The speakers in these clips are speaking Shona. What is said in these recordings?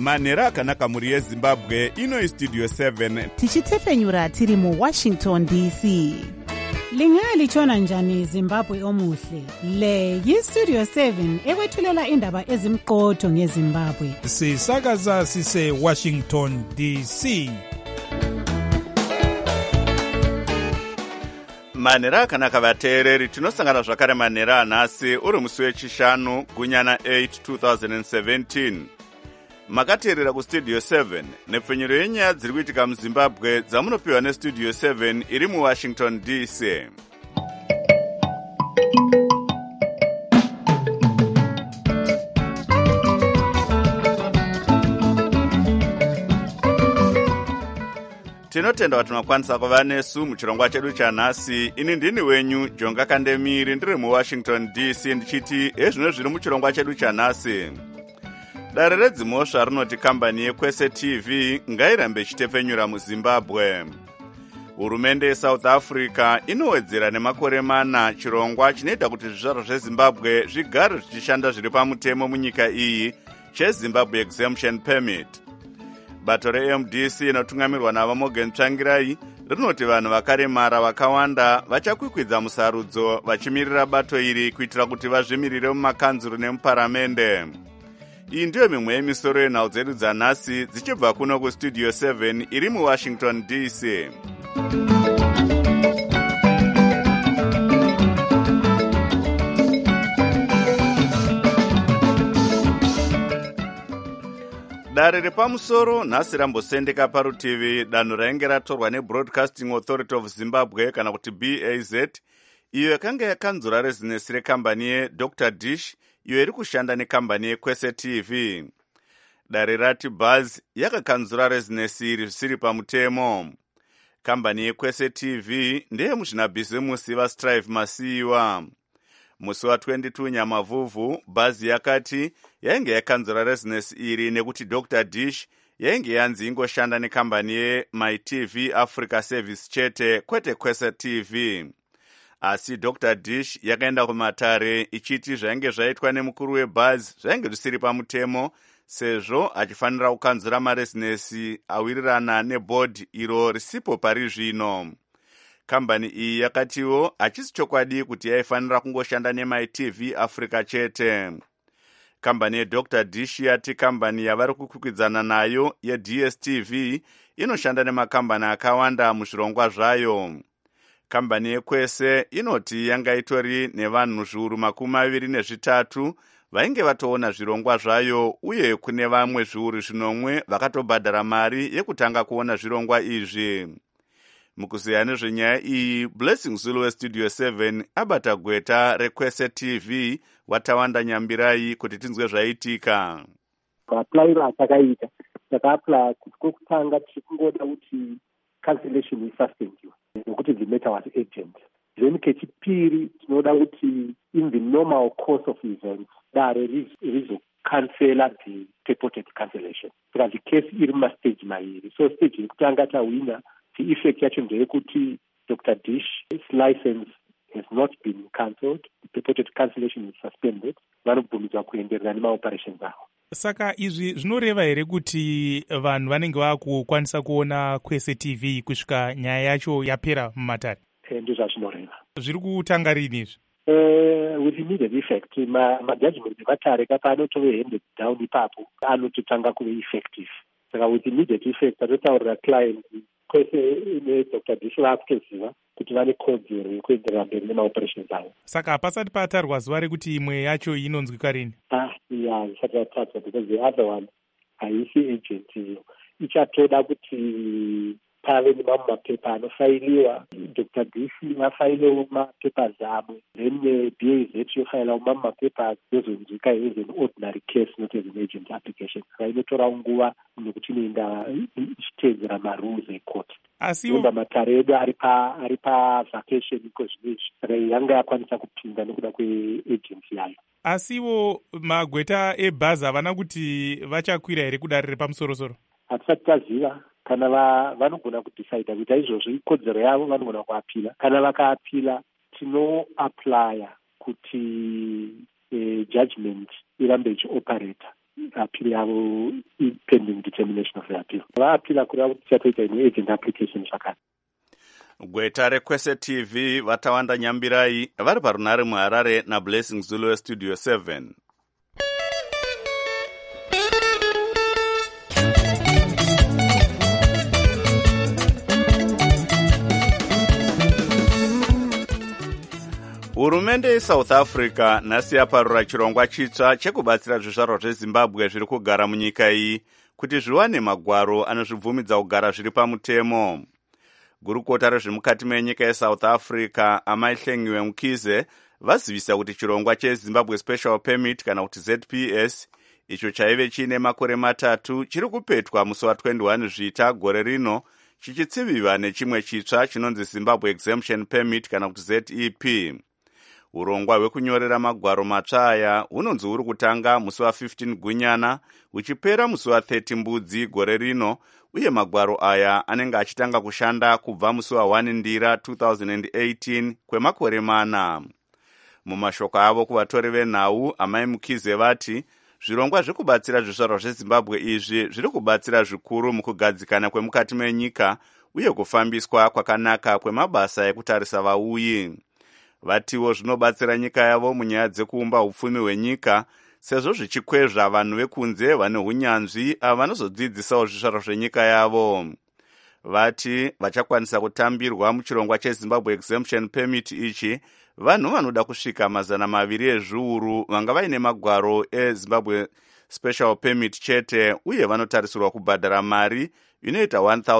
manhero akanaka mhuri yezimbabwe. Ino istudio 7 tichitefenyura tiri muWashington DC. Lingalitshona njani Zimbabwe omuhle? Le yistudio 7 ekwethulela indaba ezimqotho ngeZimbabwe. Sisakaza sise Washington DC. manhero akanaka vateereri, tinosangana zvakare manhero anhasi uri musi wechishanu gunyana 8 2017. Makateerera kustudio 7 nepfenyuro yenyaya dziri kuitika muzimbabwe dzamunopiwa nestudio 7 iri muWashington DC. Tinotenda kuti makwanisa kuva nesu muchirongwa chedu chanhasi. Ini ndini wenyu Jonga Kandemiri, ndiri muWashington DC, ndichiti ezvino zviri muchirongwa chedu chanhasi. Dare redzimhosva rinoti kambani yeKwese TV ngairambe ichitefenyura muZimbabwe. Hurumende yeSouth Africa inowedzera nemakore 4 chirongwa chinoita kuti zvizvarwa zveZimbabwe zvigare zvichishanda zviri pamutemo munyika iyi cheZimbabwe Exemption Permit. Bato reMDC inotungamirwa naVaMorgan Tsvangirai rinoti vanhu vakaremara vakawanda vachakwikwidza musarudzo vachimirira bato iri kuitira kuti vazvimirire mumakanzuru nemuparamende. Iyi ndiyo mimwe yemisoro yenhau dzedu dzanhasi dzichibva kuno kustudio 7 iri muWashington DC. Dare repamusoro nhasi rambosendeka parutivi danho rainge ratorwa neBroadcasting Authority of Zimbabwe kana kuti BAZ, iyo yakanga yakanzura rezinesi rekambani yeDr Dish iyo iri kushanda nekambani yeKwese TV. Dare rati Buzz yakakanzura rezinesi iri zvisiri pamutemo. Kambani yeKwese TV ndeye muzvinabhizimusi vaStrive Masiyiwa. Musi wa22 Nyamavhuvhu, Buzz yakati yainge yakanzura rezinesi iri nekuti Dr Dish yainge yanzi ingoshanda nekambani yeMyTV Africa Service chete, kwete Kwese TV. Asi Dr Dish yakaenda kumatare ichiti zvainge zvaitwa nemukuru weBuzz zvainge zvisiri pamutemo, sezvo achifanira kukanzura marezinesi awirirana nebhodhi iro risipo pari zvino. Kambani iyi yakatiwo hachisi chokwadi kuti yaifanira kungoshanda neMyTV Africa chete. Kambani yeDr Dish yati kambani yavari kukwikwidzana nayo yeDSTV inoshanda nemakambani akawanda muzvirongwa zvayo. Kambani yeKwese inoti yanga itori nevanhu zviuru 23 vainge vatoona zvirongwa zvayo, uye kune vamwe zviuru 9 vakatobhadhara mari yekutanga kuona zvirongwa izvi. Mukuziya nezvenyaya iyi, Blessing Zulu westudio 7 abata gweta reKwese TV Watawanda Nyambirai kuti tinzwe zvaitika. Kuapplyira atakaita takaapply kuti kwekutanga tichikungoda kuti cancellation isuspendiwe nokuti the matter was urgent. Then kechipiri tinoda kuti in the normal course of events dare rizocancela the purported cancellation. Because the case iri mastage mairi. So stage yekutanga tawina, the effect yacho ndeyekuti Dr Dish's license has not been cancelled. The purported cancellation is suspended. Vanobvumidzwa kuenderera nemaoperations avo. Saka izvi zvinoreva here kuti vanhu vanenge vakukwanisa kuona Kwese TV kusvika nyaya yacho yapera mumatare? Ndozvazvinoreva. Zviri kutanga rini izvi? With immediate effect, majudgment ematare kapanotowe handed down ipapo anototanga kuve effective. Saka with immediate effect atotaurira client Kwese neDr Dish vakutoziva kuti vane kodzero yekuenderera mberi nemaoperations avo. Saka hapasati patarwa zuva rekuti imwe yacho inonzwika rini? Isati yatarwa because the other one haisi agent iyo. Ichatoda kuti pave nemamwe mapepa anofailiwa. Dr Dish vafailewo mapapers avo, then BAZ yofailawo mamwe mapapers yozonzwika as an ordinary case, not as an agent application. Saka inotora nguva nekuti inoenda ichiteedzera marules ecourt. Asiwo matare edu ari pavacation iko zvinezvi, saka yanga yakwanisa kupinda nekuda kweagency yayo. Asiwo magweta eBuzz havana kuti vachakwira here kudare repamusoro-soro? Hatisati taziva. Kana vanogona kudecide kuti izvozvo ikodzero yavo, vanogona kuapila. Kana vakaapila, tinoaplya kuti judgment irambe ichioperata. appeal yavo pending determination of the appeal. Vaapila kureva kuti tichatoita agent application zvakare. Gweta rekwese TV vatawanda Nyambirai vari parunare muHarare naBlessing Zulu weStudio 7. Hurumende yeSouth Africa nhasi yaparura chirongwa chitsva chekubatsira zvizvarwa zveZimbabwe zviri kugara munyika iyi kuti zviwane magwaro anozvibvumidza kugara zviri pamutemo. Gurukota rezvemukati menyika yeSouth Africa Amai Hlengiwe Mkhize vazivisa kuti chirongwa cheZimbabwe Special Permit kana kuti ZPS icho chaive chine makore matatu chiri kupetwa musi wa21 Zvita gore rino chichitsiviwa nechimwe chitsva chinonzi Zimbabwe Exemption Permit kana kuti ZEP. Urongwa hwekunyorera magwaro matsva aya hunonzi huri kutanga musi wa15 Gunyana uchipera musi wa30 Mbudzi gore rino, uye magwaro aya anenge achitanga kushanda kubva musi wa1 Ndira 2018 kwemakore mana. Mumashoko avo kuvatori venhau, Amai Mkhize vati zvirongwa zvekubatsira zvizvarwa zveZimbabwe izvi zviri kubatsira zvikuru mukugadzikana kwemukati menyika uye kufambiswa kwakanaka kwemabasa ekutarisa vauyi. Vatiwo zvinobatsira nyika yavo munyaya dzekuumba upfumi hwenyika, sezvo zvichikwezva vanhu vekunze vane hunyanzvi avanozodzidzisawo zvizvarwa zvenyika yavo. Vati vachakwanisa kutambirwa muchirongwa cheZimbabwe Exemption Permit ichi vanhu vanoda kusvika 200 ezviuru vanga vaine magwaro eZimbabwe Special Permit chete, uye vanotarisirwa kubhadhara mari inoita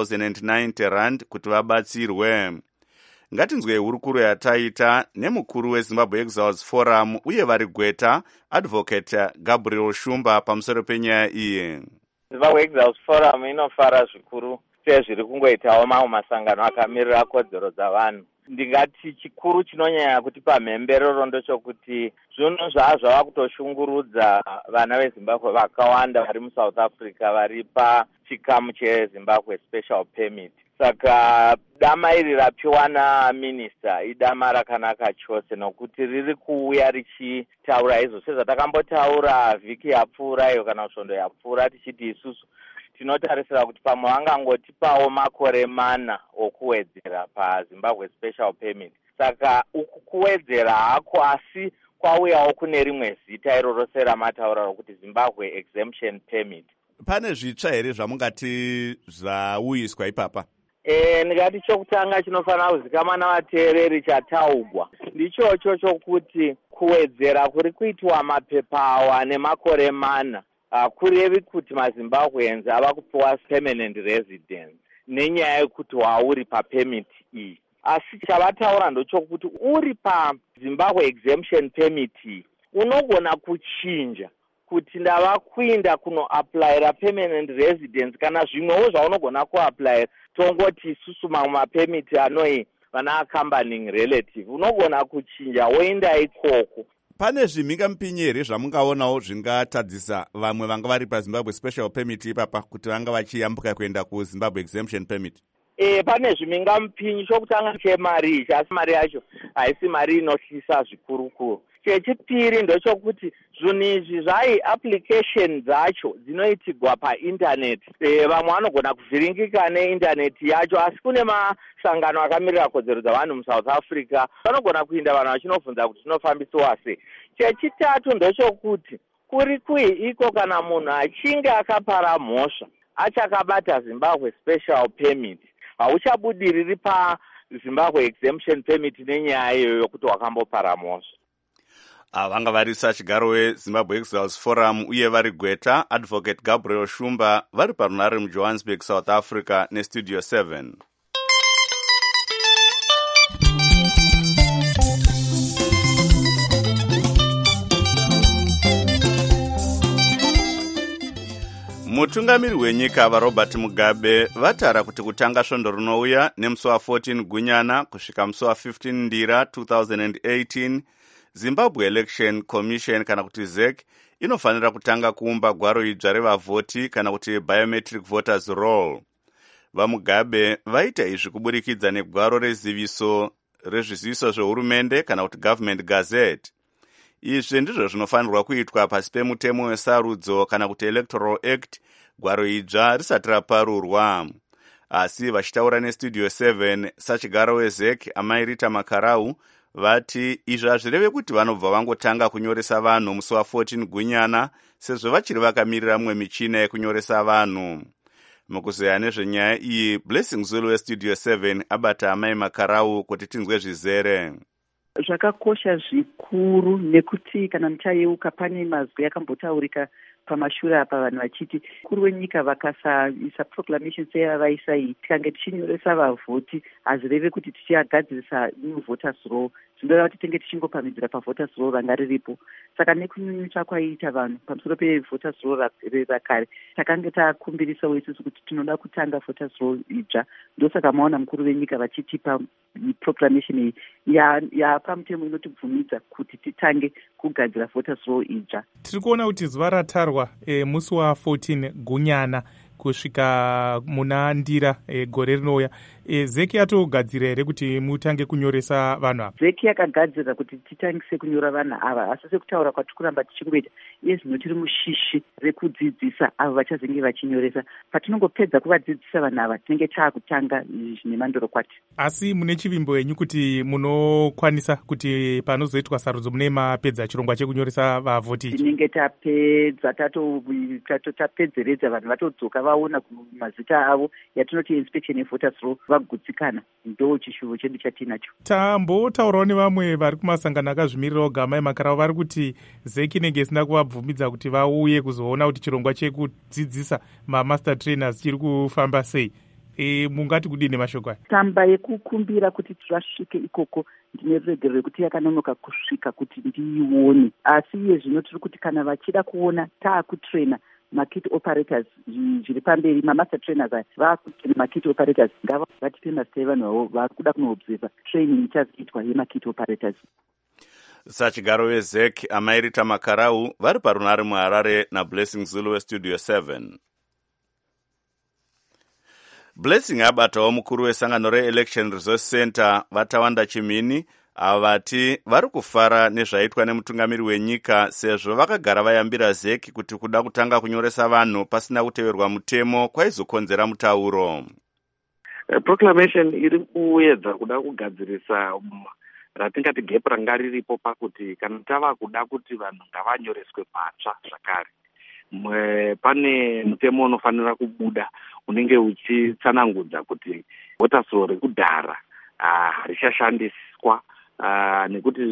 1090 rand kuti vabatsirwe. Ngatinzwe hurukuro yataita nemukuru weZimbabwe Exiles Forum uye vari Gweta Advocate Gabriel Shumba pamusoro penyaya iyi. Zimbabwe Exiles Forum inofara zvikuru sezviri kungoitawo mamwe masangano akamirira kodzero dzavanhu. Ndingati chikuru chinonyanya kuti pamhemberero ndochokuti zvinhu zvava kutoshungurudza vana veZimbabwe vakawanda vari muSouth Africa vari pachikamu cheZimbabwe Special Permit. Saka dama iri rapiwa naminista idama rakanaka chose, nokuti riri kuuya richitaura izvo sezvatakambotaura vhiki yapfuura iyo kana svondo yapfuura tichiti isusu tinotarisira kuti pamwe vangangotipawo makore 4 okuwedzera paZimbabwe Special Permit. Saka uku kuwedzera hako asi kwauyawo kune rimwe zita iro rose ramataura rokuti Zimbabwe Exemption Permit. Pane zvitsva here zvamungati zvauyiswa ipapa? Ndingati chokutanga chinofanira kuzikamwa navateereri chataugwa ndichocho chokuti kuwedzera kuri kuitwa mapepa awa nemakore 4 kurevi kuti maZimbabweans ava kupiwa permanent residence nenyaya yekuti wauri papermit iyi. Asi chavataura ndochokuti uri paZimbabwe Exemption Permit iyi unogona kuchinja kuti ndava kuinda kunoaplayira permanent residence kana zvimwewo zvaunogona kuaplayira tongoti isusu mamwe mapemiti anoi vana accompanying relative unogona kuchinja woenda ikoko. Pane zvimhingamupinyi here zvamungaonawo zvingatadzisa vamwe vanga vari paZimbabwe Special Permit ipapa kuti vanga vachiyambuka kuenda kuZimbabwe Exemption Permit? Pane zvimhingamupinyi. Chokutanga chemari ichi, asi mari yacho haisi mari inotyisa zvikurukuru. Chechipiri ndochokuti zvinhu izvi zvai application dzacho dzinoitigwa painternet. Vamwe vanogona kuvhiringika neinternet yacho, asi kune masangano akamirira kodzero dzavanhu muSouth Africa vanogona kuinda vanhu vachinobvunza kuti zvinofambisiwa sei. Chechitatu ndochokuti kuri kui iko kana munhu achinge akapara mhosva achakabata Zimbabwe Special Permit hauchabudiriri paZimbabwe Exemption Permit nenyaya iyoyo yokuti wakambopara mhosva. Vanga varisa chigaro weZimbabwe Exiles Forum uye vari Gweta Advocate Gabriel Shumba vari parunare muJohannesburg, South Africa neStudio 7. Mutungamiri wenyika vaRobert Mugabe vatara kuti kutanga svondo rinouya nemusi wa14 Gunyana kusvika musi wa15 Ndira 2018 Zimbabwe Election Commission kana kuti ZEC inofanira kutanga kuumba gwaro idzva revavhoti kana kuti biometric voters roll. VaMugabe vaita izvi kuburikidza negwaro rezviziviso zvehurumende kana kuti government gazette. izvi ndizvo zvinofanirwa kuitwa pasi pemutemo wesarudzo kana kuti electoral act gwaro idzva risati raparurwa. Asi vachitaura nestudio 7 sachigaro wezek amai Rita Makarau vati izvi hazvireve kuti vanobva vangotanga kunyoresa vanhu musi wa14 Gunyana sezvo vachiri vakamirira mumwe michina yekunyoresa vanhu. Mukuzeya nezvenyaya iyi, Blessing Zulu westudio 7 abata amai Makarau kuti tinzwe zvizere. Zvakakosha zvikuru nekuti kana muchayeuka pane mazwi akambotaurika pamashure apa vanhu vachiti mukuru wenyika vakasaisa proclamation seyavaisa iyi tikange tichinyoresa vavhoti hazvireve kuti tichagadzirisa new voters roll, zvinoreva kuti tinge tichingopamhidzira pavoters roll ranga riripo. Saka nekunyunyuta kwaiita vanhu pamusoro pevoters roll rakare takange takumbirisawo isusu kuti tinoda kutanga voters roll idzva. Ndosaka maona mukuru wenyika vachitipa proclamation iyi yapamutemo inotibvumidza kuti titange kugadzira voters roll idzva. Tiri kuona kuti zuva ratarwa musi wa14 Gunyana kusvika muna Ndira gore rinouya. Zeki yatogadzira here kuti mutange kunyoresa vanhu ava? Zeki yakagadzira kuti titangise kunyora vanhu ava, asi sekutaura kwatikuramba tichingoita iye zvino tiri mushishi rekudzidzisa avo vachazenge vachinyoresa. Patinongopedza kuvadzidzisa vanhu ava tinenge taakutanga zvine mandorokwati. Asi mune chivimbo yenyu kuti munokwanisa kuti panozoitwa sarudzo mune mapedza chirongwa chekunyoresa vavhoti ichi? Tinenge tapedza tapedzeredza vanhu vatodzoka vaona mazita avo yatinoti inspection yevoters roll vagutsikana. Ndo chishuvo chedu chatinacho. Tambotaurawo nevamwe vari kumasangano akazvimirira Gamai Makarau vari kuti Zeki inenge isina kuvabvumidza kuti vauye kuzoona kuti chirongwa chekudzidzisa mamaster trainers chiri kufamba sei. Mungati kudini mashoko aya? Tsamba yekukumbira kuti vasvike ikoko ndine ruregerero rekuti yakanonoka kusvika kuti ndiione, asi iye zvino tiri kuti kana vachida kuona taakutraina makit operators zviri pamberi, mamaster trainers aya vakutraina makit operators, ngava vatipe mazita evanhu vavo vari kuda kunoobserva training ichazoitwa yemakit operators. Sachigaro wezek amai Rita Makarau vari parunare muHarare naBlessing Zulu westudio 7. Blessing abatawo mukuru wesangano reElection Resource Center Vatawanda Chimini avati vari kufara nezvaitwa nemutungamiri wenyika sezvo vakagara vayambira Zeki kuti kuda kutanga kunyoresa vanhu pasina kuteverwa mutemo kwaizokonzera mutauro. Proclamation iri kuedza kuda kugadzirisa ratingati gap ranga riripo pakuti kana tava kuda kuti vanhu ngavanyoreswe patsva zvakare. Pane mutemo unofanira kubuda unenge uchitsanangudza kuti voters roll rekudhara richashandiswa nekuti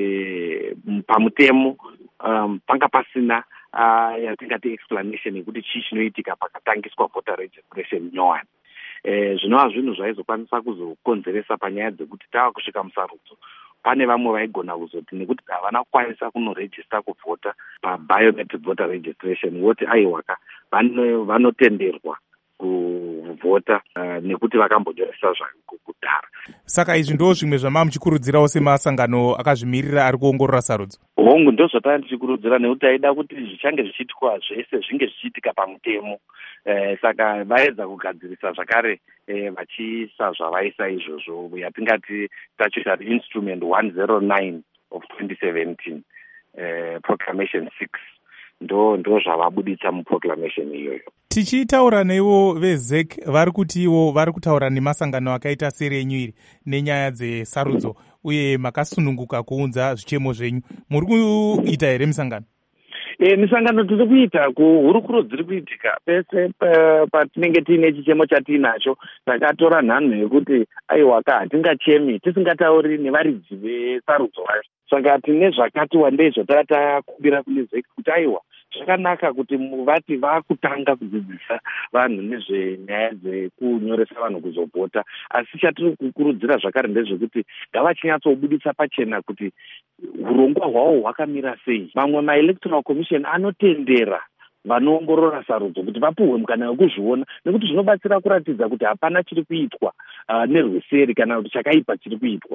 pamutemo panga pasina yatingati explanation yekuti chii chinoitika pakatangiswa voter registration nyowani. Zvinova zvinhu zvaizokwanisa kuzokonzeresa panyaya dzekuti tava kusvika musarudzo pane vamwe vaigona kuzoti nekuti havana kukwanisa kunorejista kuvhota pabiometric voter registration voti aiwaka vanotenderwa kuvhota nekuti vakambonyoresa kudhara. Saka izvi ndo zvimwe zvama muchikurudzirawo semasangano akazvimirira ari kuongorora sarudzo? Hongu ndo zvatanga tichikurudzira nekuti taida kuti zvichange zvichiitwa zvese zvinge zvichiitika pamutemo. Saka vaedza kugadzirisa zvakare vachiisa zvavaisa izvozvo yatingati statutory instrument 109 of 2017 proclamation 6 ndo zvavabuditsa muproclamation iyoyo. Tichitaura neivo vezek vari kuti ivo vari kutaura nemasangano akaita serenyu iri nenyaya dzesarudzo uye makasununguka kuunza zvichemo zvenyu. Muri kuita here misangano? Misangano tiri kuita hurukuro dziri kuitika pese patinenge tiine chichemo chatinacho. Takatora nhanho yekuti aiwaka hatingachemi tisingatauri nevaridzi vesarudzo vacho. Saka tine zvakati wandei zvatatakumbira kune Zeki kuti aiwa zvakanaka kuti vati vakutanga kudzidzisa vanhu nezvenyaya dzekunyoresa vanhu kuzovhota, asi chatiri kukurudzira zvakare ndezvekuti ngavachinyatsobudisa pachena kuti urongwa hwavo hwakamira sei. Mamwe maelectoral commission anotendera vanoongorora sarudzo kuti vapuhwe mukana wekuzviona, nekuti zvinobatsira kuratidza kuti hapana chiri kuitwa nerweseri kana kuti chakaipa chiri kuitwa.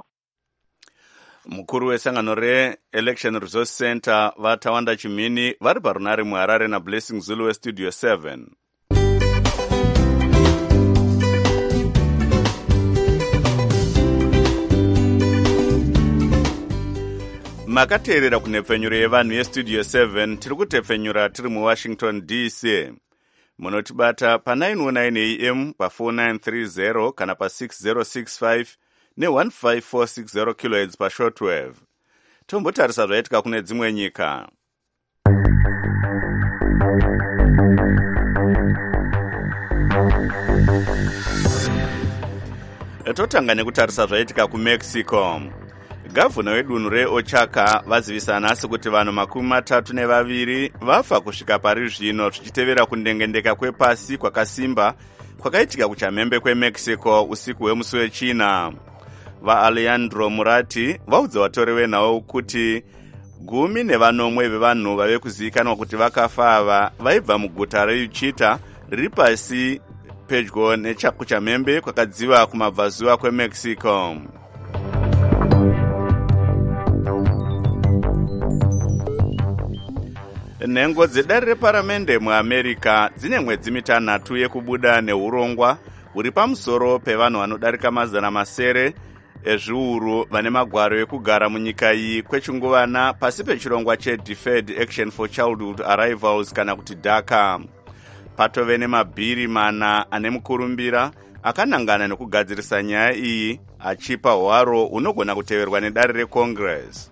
Mukuru wesangano reElection Resource Center Vatawanda Chimini vari parunare muHarare naBlessing Zulu westudio 7. makateerera kunhepfenyuro yevanhu yestudio 7 tiri kutepfenyura tiri muwashington dc. Munotibata pa919 am pa4930 kana pa6065 ne15460 kHz pashortwave. Tombotarisa zvaitika kune dzimwe nyika. Totanga nekutarisa zvaitika kumexico. Gavhuna wedunhu reOaxaca vazivisa nhasi kuti vanhu 32 vafa kusvika pari zvino zvichitevera kundengendeka kwepasi kwakasimba kwakaitika kuchamhembe kwemexico usiku hwemusi wechina. VaAlejandro Muratti vaudza vatori venhau kuti 19 vevanhu vave kuzivikanwa kuti vakafa ava vaibva muguta reUchita riri pasi pedyo nechakuchamhembe kwakadziva kumabvazuva kwemexico. Nhengo dzedare reparamende muAmerica dzine mwedzi 3 yekubuda neurongwa huri pamusoro pevanhu vanodarika 700 ezviuru vane magwaro ekugara munyika iyi kwechinguvana pasi pechirongwa cheDeferred Action for Childhood Arrivals kana kuti DACA. Patove nemabhiri 4 ane mukurumbira akanangana nekugadzirisa nyaya iyi achipa hwaro unogona kuteverwa nedare reCongress.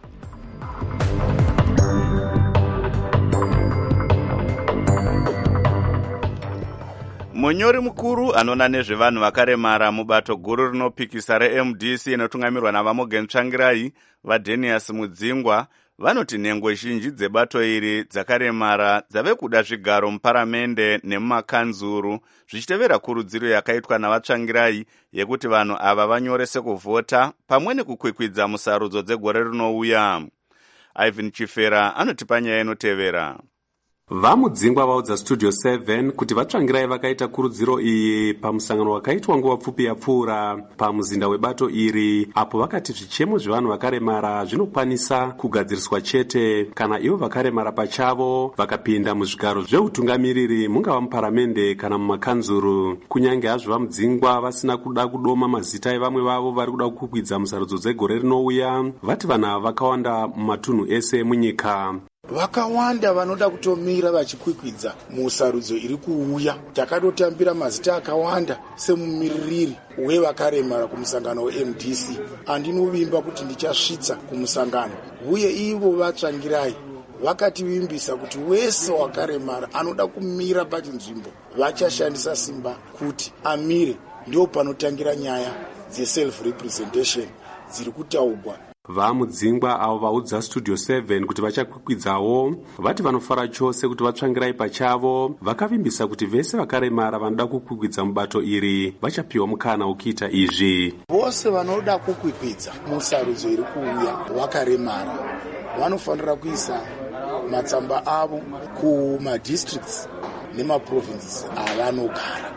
Munyori mukuru anoona nezvevanhu vakaremara mubato guru rinopikisa reMDC inotungamirwa naVaMorgan Tsvangirai vaDenius Mudzingwa vanoti nhengo zhinji dzebato iri dzakaremara dzave kuda zvigaro muparamende nemumakanzuru zvichitevera kurudziro yakaitwa navatsvangirai yekuti vanhu ava vanyorese kuvhota pamwe nekukwikwidza musarudzo dzegore rinouya. Ivan Chifera anotipa nyaya inotevera. VaMudzingwa vaudza Studio 7 kuti vatsvangirai vakaita kurudziro iyi pamusangano wakaitwa nguva pfupi yapfuura pamuzinda webato iri, apo vakati zvichemo zvevanhu vakaremara zvinokwanisa kugadziriswa chete kana ivo vakaremara pachavo vakapinda muzvigaro zveutungamiriri mungava muparamende kana mumakanzuru. Kunyange hazvo VaMudzingwa vasina kuda kudoma mazita evamwe vavo vari kuda kukwikwidza musarudzo dzegore rinouya, vati vanhu ava vakawanda mumatunhu ese munyika. Vakawanda vanoda kutomira vachikwikwidza musarudzo iri kuuya. Takatotambira mazita akawanda semumiririri wevakaremara kumusangano weMDC. Andinovimba kuti ndichasvitsa kumusangano, uye ivo vatsvangirai vakativimbisa kuti wese wakaremara anoda kumira pachinzvimbo vachashandisa simba kuti amire. Ndio panotangira nyaya dzeself representation dziri kutaurwa. VaMudzingwa avo vaudza Studio 7 kuti vachakwikwidzavo vati vanofara chose kuti vatsvangirai pachavo vakavimbisa kuti vese vakaremara vanoda kukwikwidza mubato iri vachapiwa mukana ukiita izvi. Vose vanoda kukwikwidza musarudzo iri kuuya vakaremara vanofanira kuisa matsamba avo kumadistricts nemaprovinces avanogara.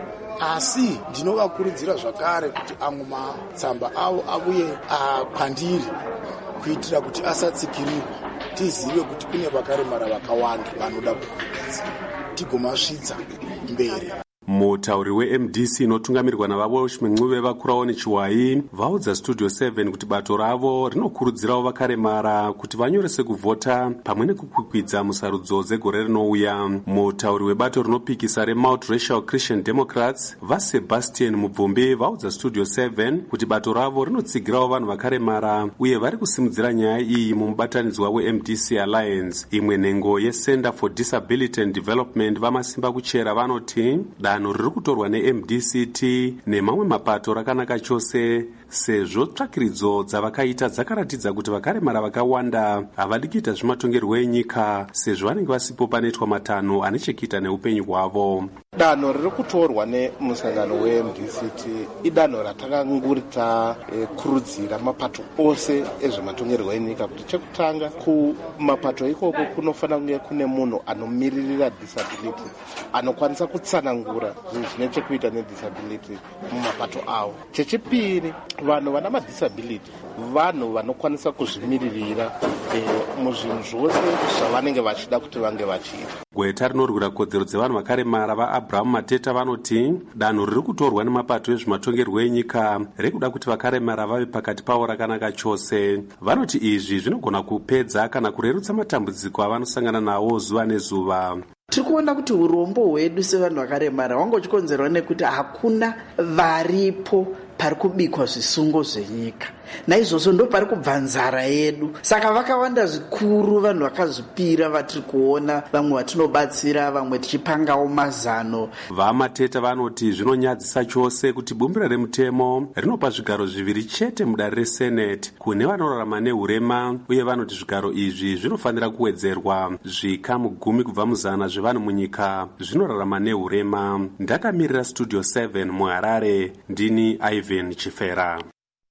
Asi ndinovakurudzira zvakare kuti amwe matsamba avo avuye kwandiri kuitira kuti asatsikirirwa, tizive kuti kune vakaremara vakawanda vanoda kukwikwidza tigomasvitsa mberi. Mutauri weMDC inotungamirwa navaWatchman vakuraoni Chiwai vaudza Studio 7 kuti bato ravo rinokurudzirawo vakaremara kuti vanyorese kuvhota pamwe nekukwikwidza musarudzo dzegore rinouya. Mutauri webato rinopikisa reMultiracial Christian Democrats vaSebastian Mubvumbi vaudza Studio 7 kuti bato ravo rinotsigirawo vanhu vakaremara uye vari kusimudzira nyaya iyi mumubatanidzwa weMDC Alliance. Imwe nhengo yeCenter for Disability and Development vamasimba kuchera vanoti danho riri kutorwa neMDCT nemamwe mapato rakanaka chose sezvo tsvakiridzo dzavakaita dzakaratidza kuti vakaremara vakawanda havadi kuita zvematongerwo enyika sezvo vanenge vasipo panoitwa matanho ane chekuita neupenyu hwavo. Danho riri kutorwa nemusangano weMDCT idanho ratakangurita kurudzira mapato ose ezvematongerwo enyika kuti chekutanga kumapato ikoko kunofanira kunge kune munhu anomiririra disability anokwanisa kutsanangura kutaura zvine chekuita nedisability mumapato avo. Chechipiri, vanhu vana madisability vanhu vanokwanisa kuzvimiririra muzvinhu zvose zvavanenge vachida kuti vange vachiita. Gweta rinorwira kodzero dzevanhu vakaremara vaAbraham Mateta vanoti danho riri kutorwa nemapato ezvematongerwo enyika rekuda kuti vakaremara vave pakati pavo rakanaka chose. Vanoti izvi zvinogona kupedza kana kurerutsa matambudziko avanosangana nawo zuva nezuva. Tiri kuona kuti urombo hwedu sevanhu vakaremara hwangochikonzerwa nekuti hakuna varipo pari kubikwa zvisungo zvenyika. Naizvozvo ndo pari kubva nzara yedu. Saka vakawanda zvikuru vanhu vakazvipira vatiri kuona, vamwe vatinobatsira, vamwe tichipangawo mazano. VaMateta vanoti zvinonyadzisa chose kuti bumbiro remutemo rinopa zvigaro 2 chete mudare reSenate kune vanorarama neurema, uye vanoti zvigaro izvi zvinofanira kuwedzerwa zvikamu 10 kubva muzana zvevanhu munyika zvinorarama neurema. Ndakamirira Studio 7 muHarare, ndini Ivan Chifera.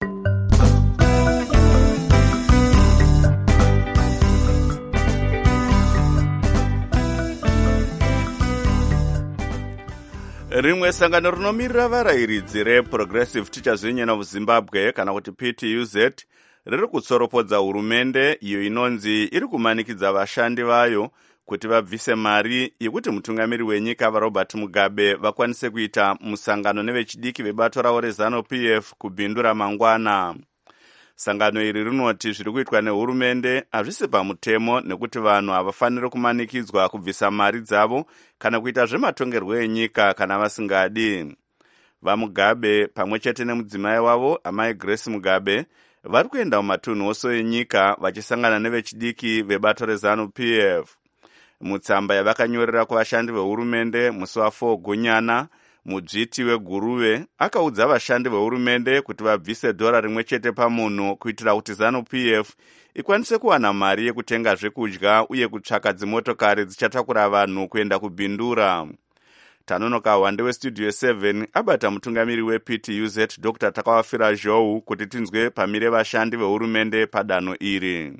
Rimwe sangano rinomirira varayiridzi reProgressive Teachers Union of Zimbabwe kana kuti PTUZ riri kutsoropodza hurumende iyo inonzi iri kumanikidza vashandi vayo kuti vabvise mari yekuti mutungamiri wenyika vaRobert Mugabe vakwanise kuita musangano nevechidiki vebato ravo reZANU-PF kubindu ramangwana. Sangano iri rinoti zviri kuitwa nehurumende hazvisi pamutemo nekuti vanhu havafaniri kumanikidzwa kubvisa mari dzavo kana kuita zvematongerwo enyika kana vasingadi. VaMugabe pamwe chete nemudzimai wavo amai Grace Mugabe vari kuenda mumatunhu ose enyika vachisangana nevechidiki vebato reZANU-PF. Mutsamba yavakanyorera kuvashandi vehurumende musi wa4 Gunyana, mudzviti weGuruve akaudza vashandi vehurumende kuti vabvise $1 rimwe chete pamunhu kuitira kuti ZANU-PF ikwanise kuwana mari yekutenga zvekudya uye kutsvaka dzimotokari dzichatakura vanhu kuenda kubindura. Tanonoka Wande weStudio 7 abata mutungamiri wePTUZ Dr. Takawafira Zhou kuti tinzwe pamire vashandi vehurumende padanho iri.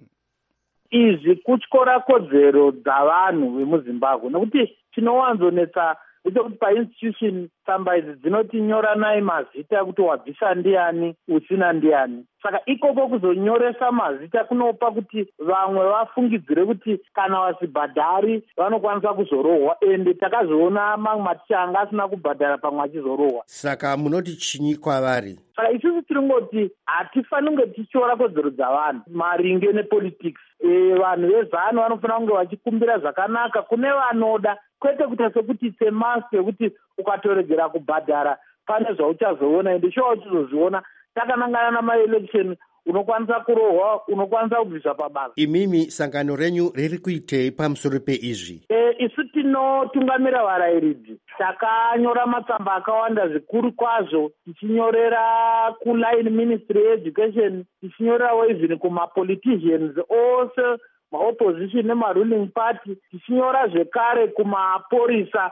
Izvi kutyora kodzero dzavanhu vemuZimbabwe nekuti chinowanzonetsa kuti painstitution tsamba idzi dzinoti nyoranai mazita kuti wabvisa ndiani usina ndiani. Saka ikoko kuzonyoresa mazita kunopa kuti vamwe vafungidzire kuti kana vasibhadhari vanokwanisa kuzorohwa, ende takazoona mamwe maticha anga asina kubhadhara pamwe achizorohwa. Saka munoti chinyi kwavari? Saka isusu tiringoti hatifaniri kunge tichiora kodzero dzavanhu maringe nepolitics. Vanhu vezano vanofanira kunge vachikumbira zvakanaka kune vanoda, kwete kuita sekuti semasi yekuti ukatoregera kubhadhara pane zvauchazoona, ende shuwa uchizozviona takanangana namaelection unokwanisa kurohwa, unokwanisa kubvisa pabasa. Imimi sangano renyu riri kuitei pamusoro peizvi? Isu tinotungamira varayiridzi. Takanyora matsamba akawanda zvikuru kwazvo, tichinyorera kuLine Ministry Education, tichinyorerawo even kumapoliticians ose, maopposition nemaruling party, tichinyora zvekare kumaporisa,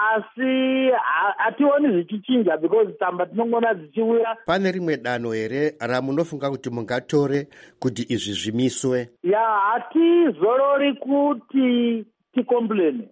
asi hationi zvichichinja because tsamba tinongona dzichiuya. Pane rimwe danho here ramunofunga kuti mungatore kuti izvi zvimiswe? Hatizorori kuti tikomplene.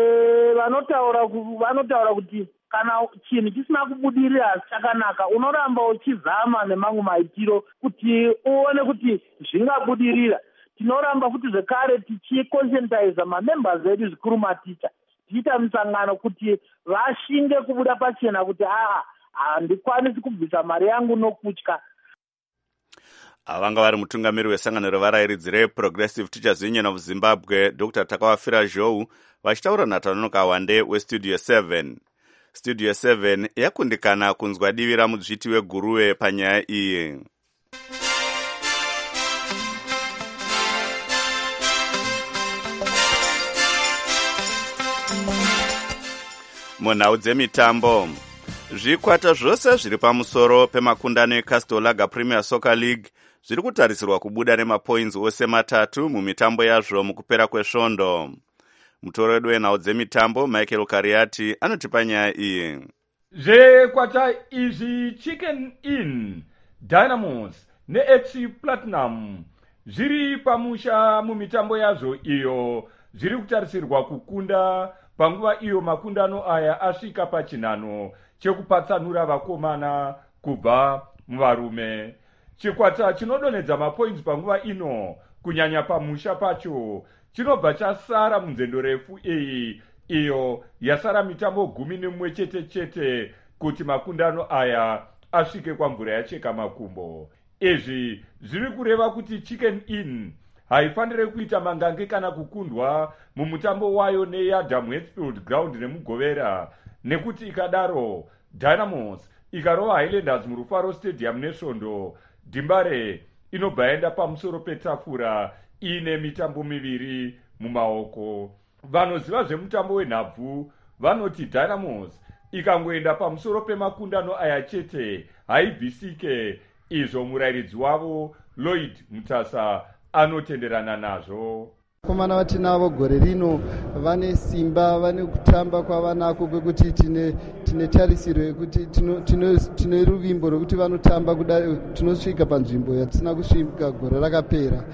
Vanotaura kuti kana chinhu chisina kubudirira chakanaka unoramba uchizama nemamwe maitiro kuti uone kuti zvingabudirira. Tinoramba futi zvekare tichiconscientize mamembers edu zvikuru maticha, tichiita musangano kuti vashinge kubuda pachena kuti handikwanisi kubvisa mari yangu nokutya. Avanga vari mutungamiri wesangano revarayiridzi reProgressive Teachers Union of Zimbabwe Dr. Takawafira Zhou vachitaura naTanonoka Wande weStudio 7. Studio 7 yakundikana kunzwa divi ramudzviti weGuruve panyaya iyi. Munhau dzemitambo, zvikwata zvose zviri pamusoro pemakundano eCastle Lager Premier Soccer League zviri kutarisirwa kubuda nemapoints ose 3 mumitambo yazvo mukupera kwesvondo. Mutoro wedu wenhau dzemitambo Michael Kariati anotipa nyaya iyi. Zvikwata izvi Chicken Inn, Dynamos neFC Platinum zviri pamusha mumitambo yazvo iyo zviri kutarisirwa kukunda panguva iyo makundano aya asvika pachinhano chekupatsanura vakomana kubva muvarume. Chikwata chinodonhedza mapoints panguva ino kunyanya pamusha pacho chinobva chasara munzendo refu iyi iyo yasara mitambo 11 chete kuti makundano aya asvike kwamvura yacheka makumbo. Izvi zviri kureva kuti Chicken Inn haifanire kuita mangange kana kukundwa mumutambo wayo neAdam Westfield Ground nemugovera, nekuti ikadaro Dynamos ikarova Highlanders murufaro Stadium nesvondo, Dimbare inobva yaenda pamusoro petafura ine mitambo miviri mumaoko. Vanoziva zvemutambo wenhabvu vanoti Dynamos ikangoenda pamusoro pemakundano aya chete haibvisike, izvo murairidzi wavo Lloyd Mutasa anotenderana nazvo. Vakomana vatinavo gore rino vane simba, vane kutamba kwavanako kwekuti tine tarisiro yekuti tine ruvimbo rwekuti vanotamba kudai tinosvika panzvimbo yatisina kusvika gore rakapera.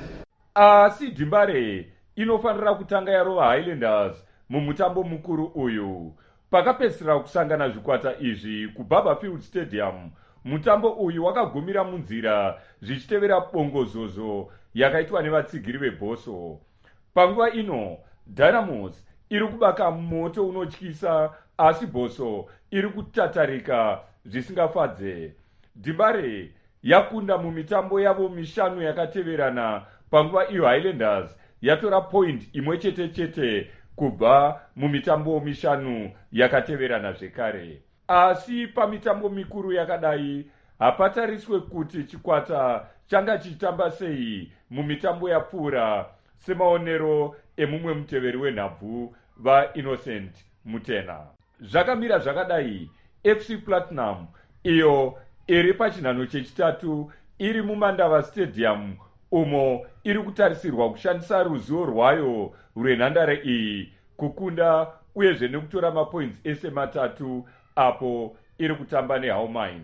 Asi Dimbare inofanira kutanga yarova Highlanders mumutambo mukuru uyu. Pakapedzisira kusangana zvikwata izvi kuBarberfield Stadium, mutambo uyu wakagumira munzira zvichitevera bongozozo yakaitwa nevatsigiri vebhoso. Panguva ino Dynamos iri kubaka moto unotyisa, asi bhoso iri kutatarika zvisingafadze. Dimbare yakunda mumitambo yavo mishanu yakateverana, panguva iyo Highlanders yatora point imwe chete kubva mumitambo mishanu yakateverana zvekare. Asi pamitambo mikuru yakadai hapatariswe kuti chikwata changa chichitamba sei mumitambo yapfuura, semaonero emumwe muteveri wenhabvu vaInnocent Mutena. Zvakamira zvakadai, FC Platinum iyo iri pachinhano chechitatu iri muMandava Stadium, umo iri kutarisirwa kushandisa ruzivo rwayo rwenhandare iyi kukunda uyezve nekutora mapoints ese matatu apo iri kutamba neHalmine.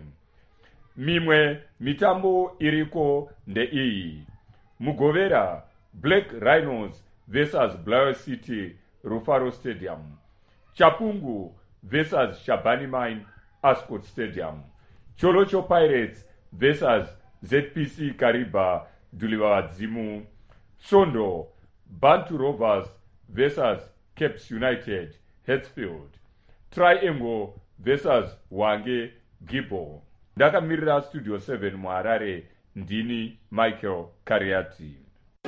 Mimwe mitambo iriko ndeiyi: mugovera Black Rhinos vs Blair City Rufaro Stadium, Chapungu vs Shabani Mine Ascot Stadium, Cholocho Pirates vs ZPC Kariba Dulivadzimu, Sondo Bantu Rovers vs Caps United Heathfield, Triangle vs Wange Gibbo. Ndakamirira Studio 7 muHarare, ndini Michael Kariati.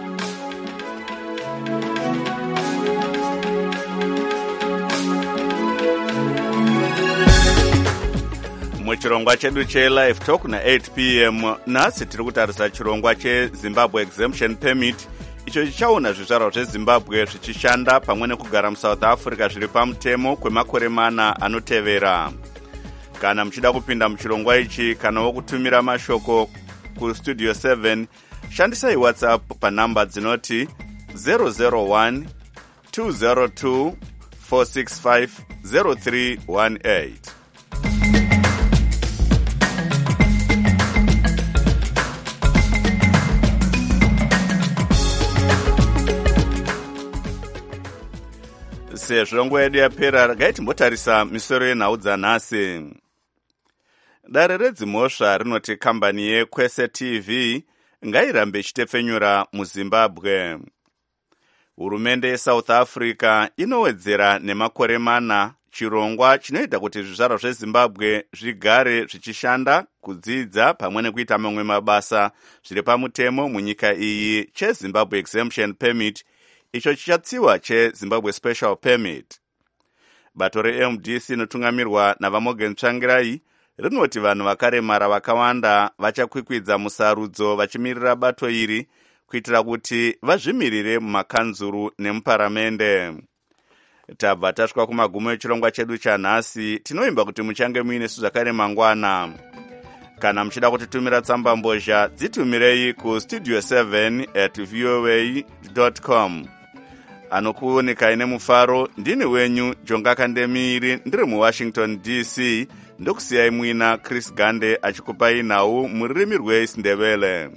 Muchirongwa chedu che-Live Talk na 8 p.m. nhasi tiri kutarisa chirongwa cheZimbabwe Exemption Permit, icho chichaona zvizvarwa zveZimbabwe zvichishanda pamwe nekugara muSouth Africa zviri pamutemo kwemakore 4 anotevera. Kana muchida kupinda muchirongwa ichi kanawo kutumira mashoko kuStudio 7, shandisai WhatsApp panhamba dzinoti 001 202 465 0318. Sezvo nguva yedu yapera, regai timbotarisa misoro yenhau dzanhasi. Dare redzimhosva rinoti kambani yeKwese TV ngairambe ichitepfenyura muZimbabwe. Hurumende yeSouth Africa inowedzera nemakore 4 chirongwa chinoita kuti zvizvarwa zveZimbabwe zvigare zvichishanda, kudzidza pamwe nekuita mamwe mabasa zviri pamutemo munyika iyi cheZimbabwe Exemption Permit, icho chichatsiwa cheZimbabwe Special Permit. Bato reMDC inotungamirwa naVamogen Tsvangirai rinoti vanhu vakaremara vakawanda vachakwikwidza musarudzo vachimirira bato iri kuitira kuti vazvimirire mumakanzuru nemuparamende. Tabva tasvika kumagumo echirongwa chedu chanhasi. Tinoimba kuti muchange muinesu zvakare mangwana. Kana muchida kutitumira tsamba mbozha, dzitumirei kustudio 7@voa.com. Anokuoneka ine mufaro ndini wenyu Jonga Kandemiri, ndiri muWashington DC, ndokusiyai muina Chris Gande achikupai nhau mururimi rweIsindebele.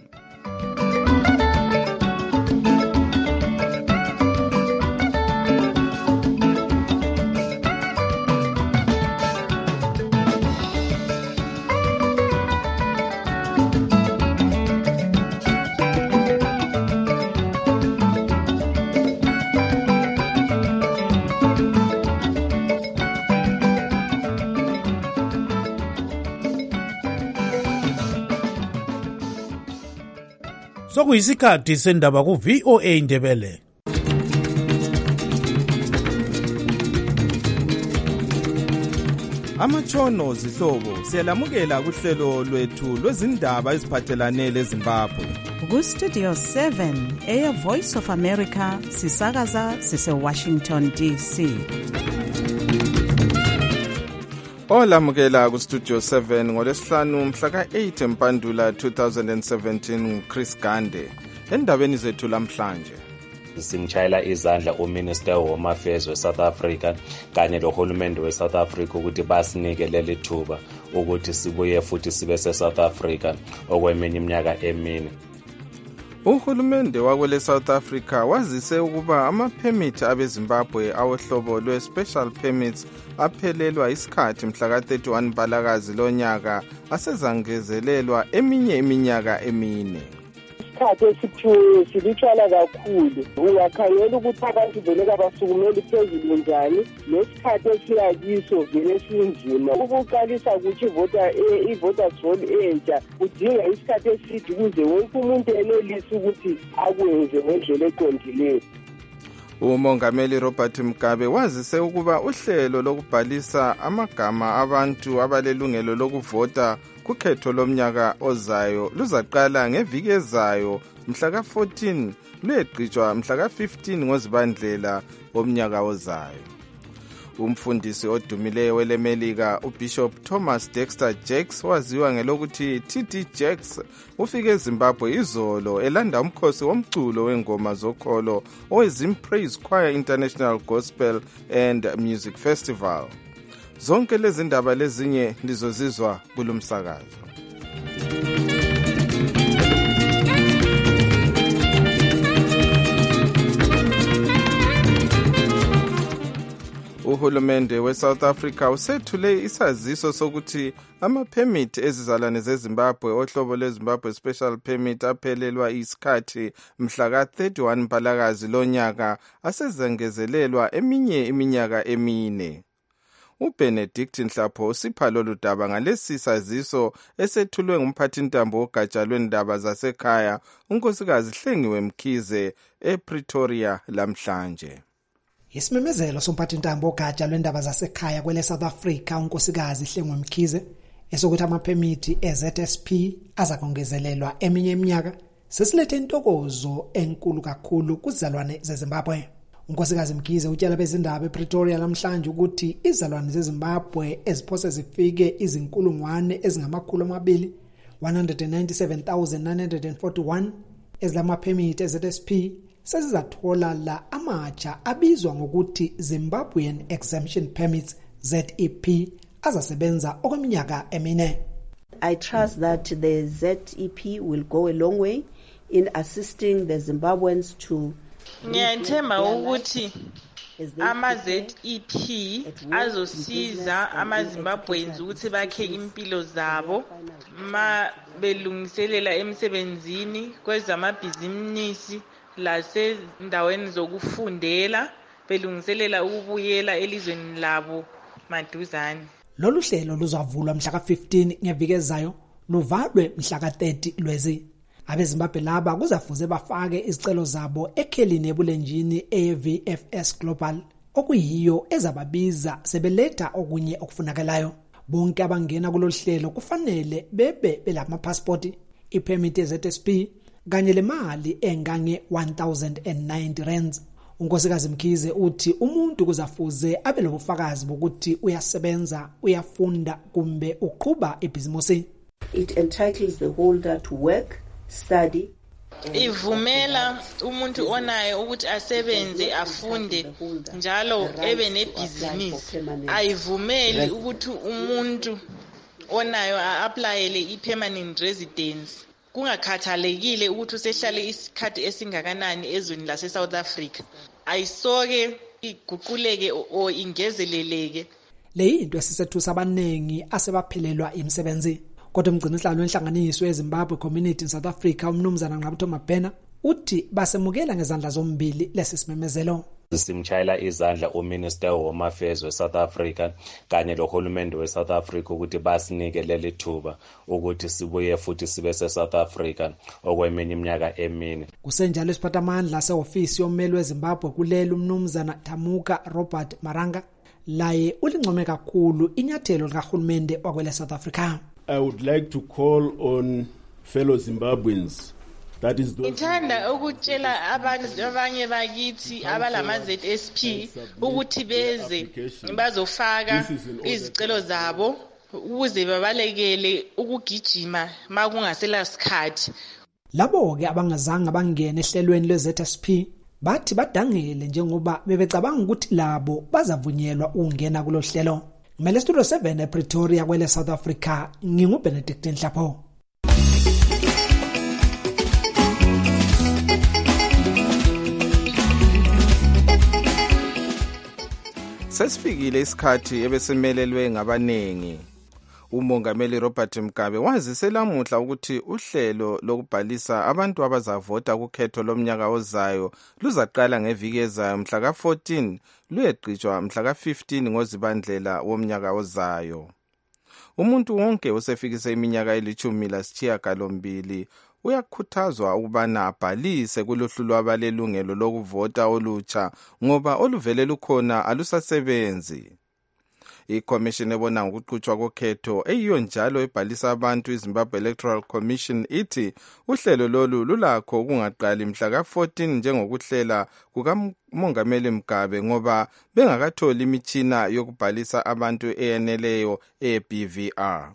sokuyisikhathi sendaba ku-VOA Indebele. Amatshono zihlobo siyalamukela kuhlelo lwethu lwezindaba eziphathelane leZimbabwe. Ku-Studio 7 Air Voice of America sisakaza sise-Washington DC. Olamukela ku-Studio 7 ngolesihlanu mhla ka-8 Mpandula 2017 nguChris Gande. Endabeni zethu lamhlanje simtshayela izandla uMinister Home Affairs we-South Africa kanye lohulumende we-South Africa ukuthi basinike leli thuba ukuthi sibuye futhi sibe se-South Africa okweminye iminyaka emine. Uhulumende wakwele South Africa wazise ukuba amaphemithi abeZimbabwe awohlobo lwe-special permits aphelelwa isikhathi mhla ka-31 Mpalakazi lonyaka asezangezelelwa eminye iminyaka emine. Isikhathi esiphiwe silutshwana kakhulu. Uyakhangela ukuthi abantu vele kabasukumeli phezulu njani, nesikhathi esiya kiso vele sinzima. Ukuqalisa ukuthi i-voters roll entsha kudinga isikhathi eside ukuze wonke umuntu enelise ukuthi akwenze ngendlela eqondileyo. Umongameli Robert Mugabe wazise ukuba uhlelo lokubhalisa amagama abantu abalelungelo lokuvota kukhetho lomnyaka ozayo luzaqala ngeviki ezayo mhla ka-14 luyeqhutshwa mhla ka-15 ngoZibandlela omnyaka ozayo. Umfundisi odumileyo welemelika uBishop Thomas Dexter Jakes waziwa ngelokuthi TD Jakes ufike eZimbabwe izolo elanda umkhosi womculo wengoma zokholo oweZim Praise Choir International Gospel and Music Festival. Zonke lezi ndaba lezinye ndizozizwa kulomsakazo. Uhulumende we-South Africa usethule isaziso sokuthi amaphemithi ezizalwane zeZimbabwe ohlobo lweZimbabwe Special Permit aphelelwa isikhathi mhla ka-31 Mpalakazi lonyaka asezangezelelwa eminye iminyaka emine. uBenedict Nhlapho usipha lolu daba ngalesi saziso esethulwe ngumphathintambo wogatsha lwendaba zasekhaya unkosikazi Hlengiwe Mkhize ePretoria lamhlanje. Isimemezelo somphathintambo wogatsha lwendaba zasekhaya kwele South Africa unkosikazi Hlengiwe Mkhize esokuthi amaphemithi eZSP azakongezelelwa eminye iminyaka sesilethe intokozo enkulu kakhulu kuzalwane zeZimbabwe. Unkosikazi Mkhize utshela bezindaba ePretoria lamhlanje ukuthi izalwane zeZimbabwe eziphose zifike izinkulungwane ezingamakhulu 197,941 ezilamaphemithi eZSP sezizathola la amatsha abizwa ngokuthi Zimbabwean Exemption Permits ZEP azasebenza okweminyaka emine. I trust that the ZEP will go a long way in assisting the Zimbabweans to Ngiyathemba ukuthi ama-ZEP azosiza ama-Zimbabweans ukuthi bakhe impilo zabo ma belungiselela emsebenzini kwezamabhizinisi lasendaweni zokufundela belungiselela ukubuyela elizweni labo maduzane. Lolu hlelo luzavulwa mhla ka-15 ngeviki ezayo luvalwe mhla ka-30 Lwezi. AbeZimbabwe laba kuzafuze bafake izicelo zabo ekhelini ebulenjini eVFS Global okuyiyo ezababiza sebeletha okunye okufunakelayo. Bonke abangena kulolu hlelo kufanele bebe belama-passport, ipermit yeZSP kanye lemali engange 1090 rands. Unkosikazi Mkhize uthi umuntu kuzafuze abe lobufakazi bokuthi uyasebenza, uyafunda kumbe uqhuba ibhizinisi. It entitles the holder to work, study. Ivumela umuntu onayo ukuthi asebenze afunde njalo ebe nebhizinisi. Ayivumeli ukuthi umuntu onayo a-applyele i-permanent residence kungakhathalekile ukuthi usehlale isikhathi esingakanani ezweni lase-South Africa. Ayisoke iguquleke o ingezeleleke. Leyinto esisethusa abanengi asebaphelelwa imisebenzi. Kodwa umgcinisihlalo wenhlanganiso yeZimbabwe Community in South Africa umnumzana Nqabutho Mabhena uthi basemukela ngezandla zombili lesi simemezelo. simtshayela izandla uMinister Home Affairs weSouth Africa kanye lohulumende weSouth Africa ukuthi basinike leli thuba ukuthi sibuye futhi sibe seSouth Africa okweminye iminyaka emine. Kusenjalo isiphathamandla sehofisi yommeli weZimbabwe kulelo umnumzana Tamuka Robert Maranga laye ulincome kakhulu inyathelo likahulumende wakwele South Africa. I would like to call on fellow Zimbabweans. Ngithanda ukutshela abanye bakithi abalama ZSP ukuthi beze bazofaka izicelo zabo ukuze babalekele ukugijima makungasela sikhathi. Labo ke abangazange bangene ehlelweni leZSP bathi badangele njengoba bebecabanga ukuthi labo bazavunyelwa ukungena kulo hlelo. Ngimele Studio 7 ePretoria kwele South Africa, nginguBenedict Nhlapho. Sesifikile isikhathi ebesemelelwe ngabanengi. Umongameli Robert Mugabe wazise lamuhla ukuthi uhlelo lokubhalisa abantu abazavota kukhetho lomnyaka ozayo luzaqala ngeviki ezayo mhla ka-14 luyeqhutshwa mhla ka-15 ngoZibandlela womnyaka ozayo. Umuntu wonke osefikise iminyaka eli-12 uyakhuthazwa ukubana abhalise kuluhlu lwabalelungelo lokuvota olutsha ngoba oluvele lukhona alusasebenzi. I-Commission ebona ngokuqhutshwa kokhetho eyiyo njalo ebhalisa abantu iZimbabwe Electoral Commission ithi uhlelo lolu lulakho ukungaqali mhla ka-14 njengokuhlela kukamongameli Mugabe ngoba bengakatholi imitshina yokubhalisa abantu eyeneleyo e-BVR.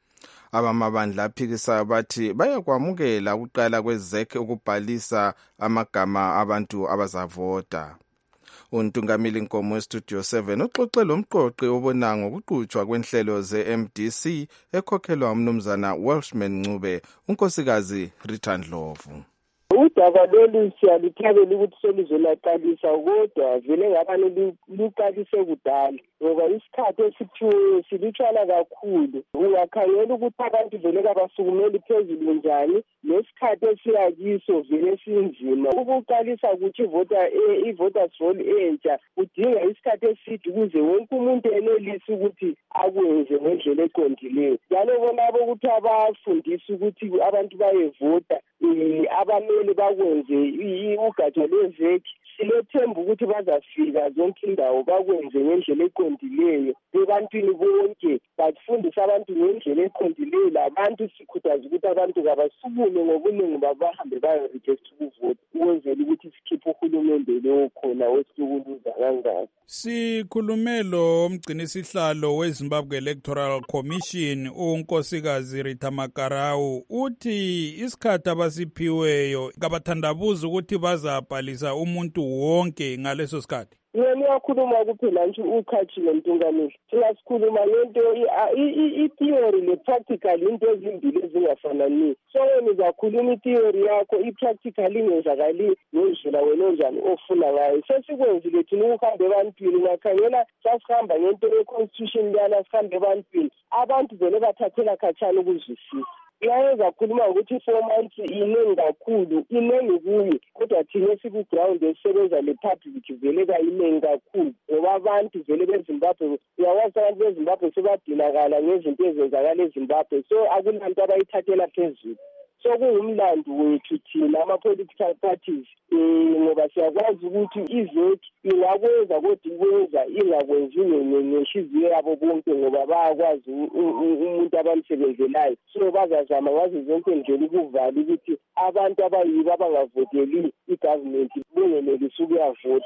Abamabandla aphikisayo bathi bayakwamukela ukuqala kweZEC ukubhalisa amagama abantu abazavota. Untungameli Nkomo weStudio 7 uxoxe lomqoqi obona ngokuqhutshwa kwenhlelo ze-MDC ekhokhelwa umnumzana Welshman Ncube, unkosikazi Rita Ndlovu. Udaba lolu siyaluthabela ukuthi soluzolaqalisa kodwa vele ngabani luqalise kudala ngoba isikhathi esithiwe silutshwana kakhulu. Ungakhangela ukuthi abantu vele kabasukumeli phezulu njani, nesikhathi esiya kiso vele sinzima. Ukuqalisa ukuthi i-voters roll entsha kudinga isikhathi eside ukuze wonke umuntu enelise ukuthi akwenze ngendlela eqondileyo. Njalo bonabo ukuthi abafundisa ukuthi abantu bayevota abameli bakwenze ugatsha lweZEC silethemba ukuthi bazafika zonke indawo bakwenze ngendlela eqondileyo ebantwini bonke, bafundisa abantu ngendlela eqondileyo. Labantu sikhuthaza ukuthi abantu kabasukume ngobuningi bahambe bayorejista ukuvota ukwenzela ukuthi sikhiphe uhulumende lo khona wesukuluza kangaka. Sikhulume lo mgcinisihlalo weZimbabwe Electoral Commission unkosikazi Rita Makarau uthi isikhathi abasiphiweyo kabathandabuza ukuthi bazabhalisa umuntu wonke ngaleso sikhathi. Yena uyakhuluma kuphela nje ukhachile Mtungameli. Siyasikhuluma ngento i-theory le-practical into ezimbili ezingafanani. So wena uzakhuluma i-theory yakho, i-practical ingenzakali ngendlela wena onjani ofuna ngayo. Sesikwenzile thina ukuhamba ebantwini, ungakhangela sasihamba ngento ye-constitution leyana sihambe ebantwini. Abantu vele bathathela khatshana ukuzwisisa. Iyayenza khuluma ukuthi 4 months iningi kakhulu, iningi kuye, kodwa thina siku-ground esisebenza le-public vele kayiningi kakhulu ngoba abantu vele beZimbabwe, uyawazi abantu beZimbabwe sebadinakala ngezinto ezenzakala eZimbabwe, so akulanto abayithathela phezulu. So kungumlando wethu thina ama-political parties ngoba siyakwazi ukuthi iZEC ingakwenza kodwa ikwenza ingakwenzi ngenhliziyo yabo bonke ngoba bayakwazi umuntu abamsebenzelayo. So bazazama ngazo zonke indlela ukuvala ukuthi abantu abayibo abangavoteli i-government bengenelisi ukuyavota.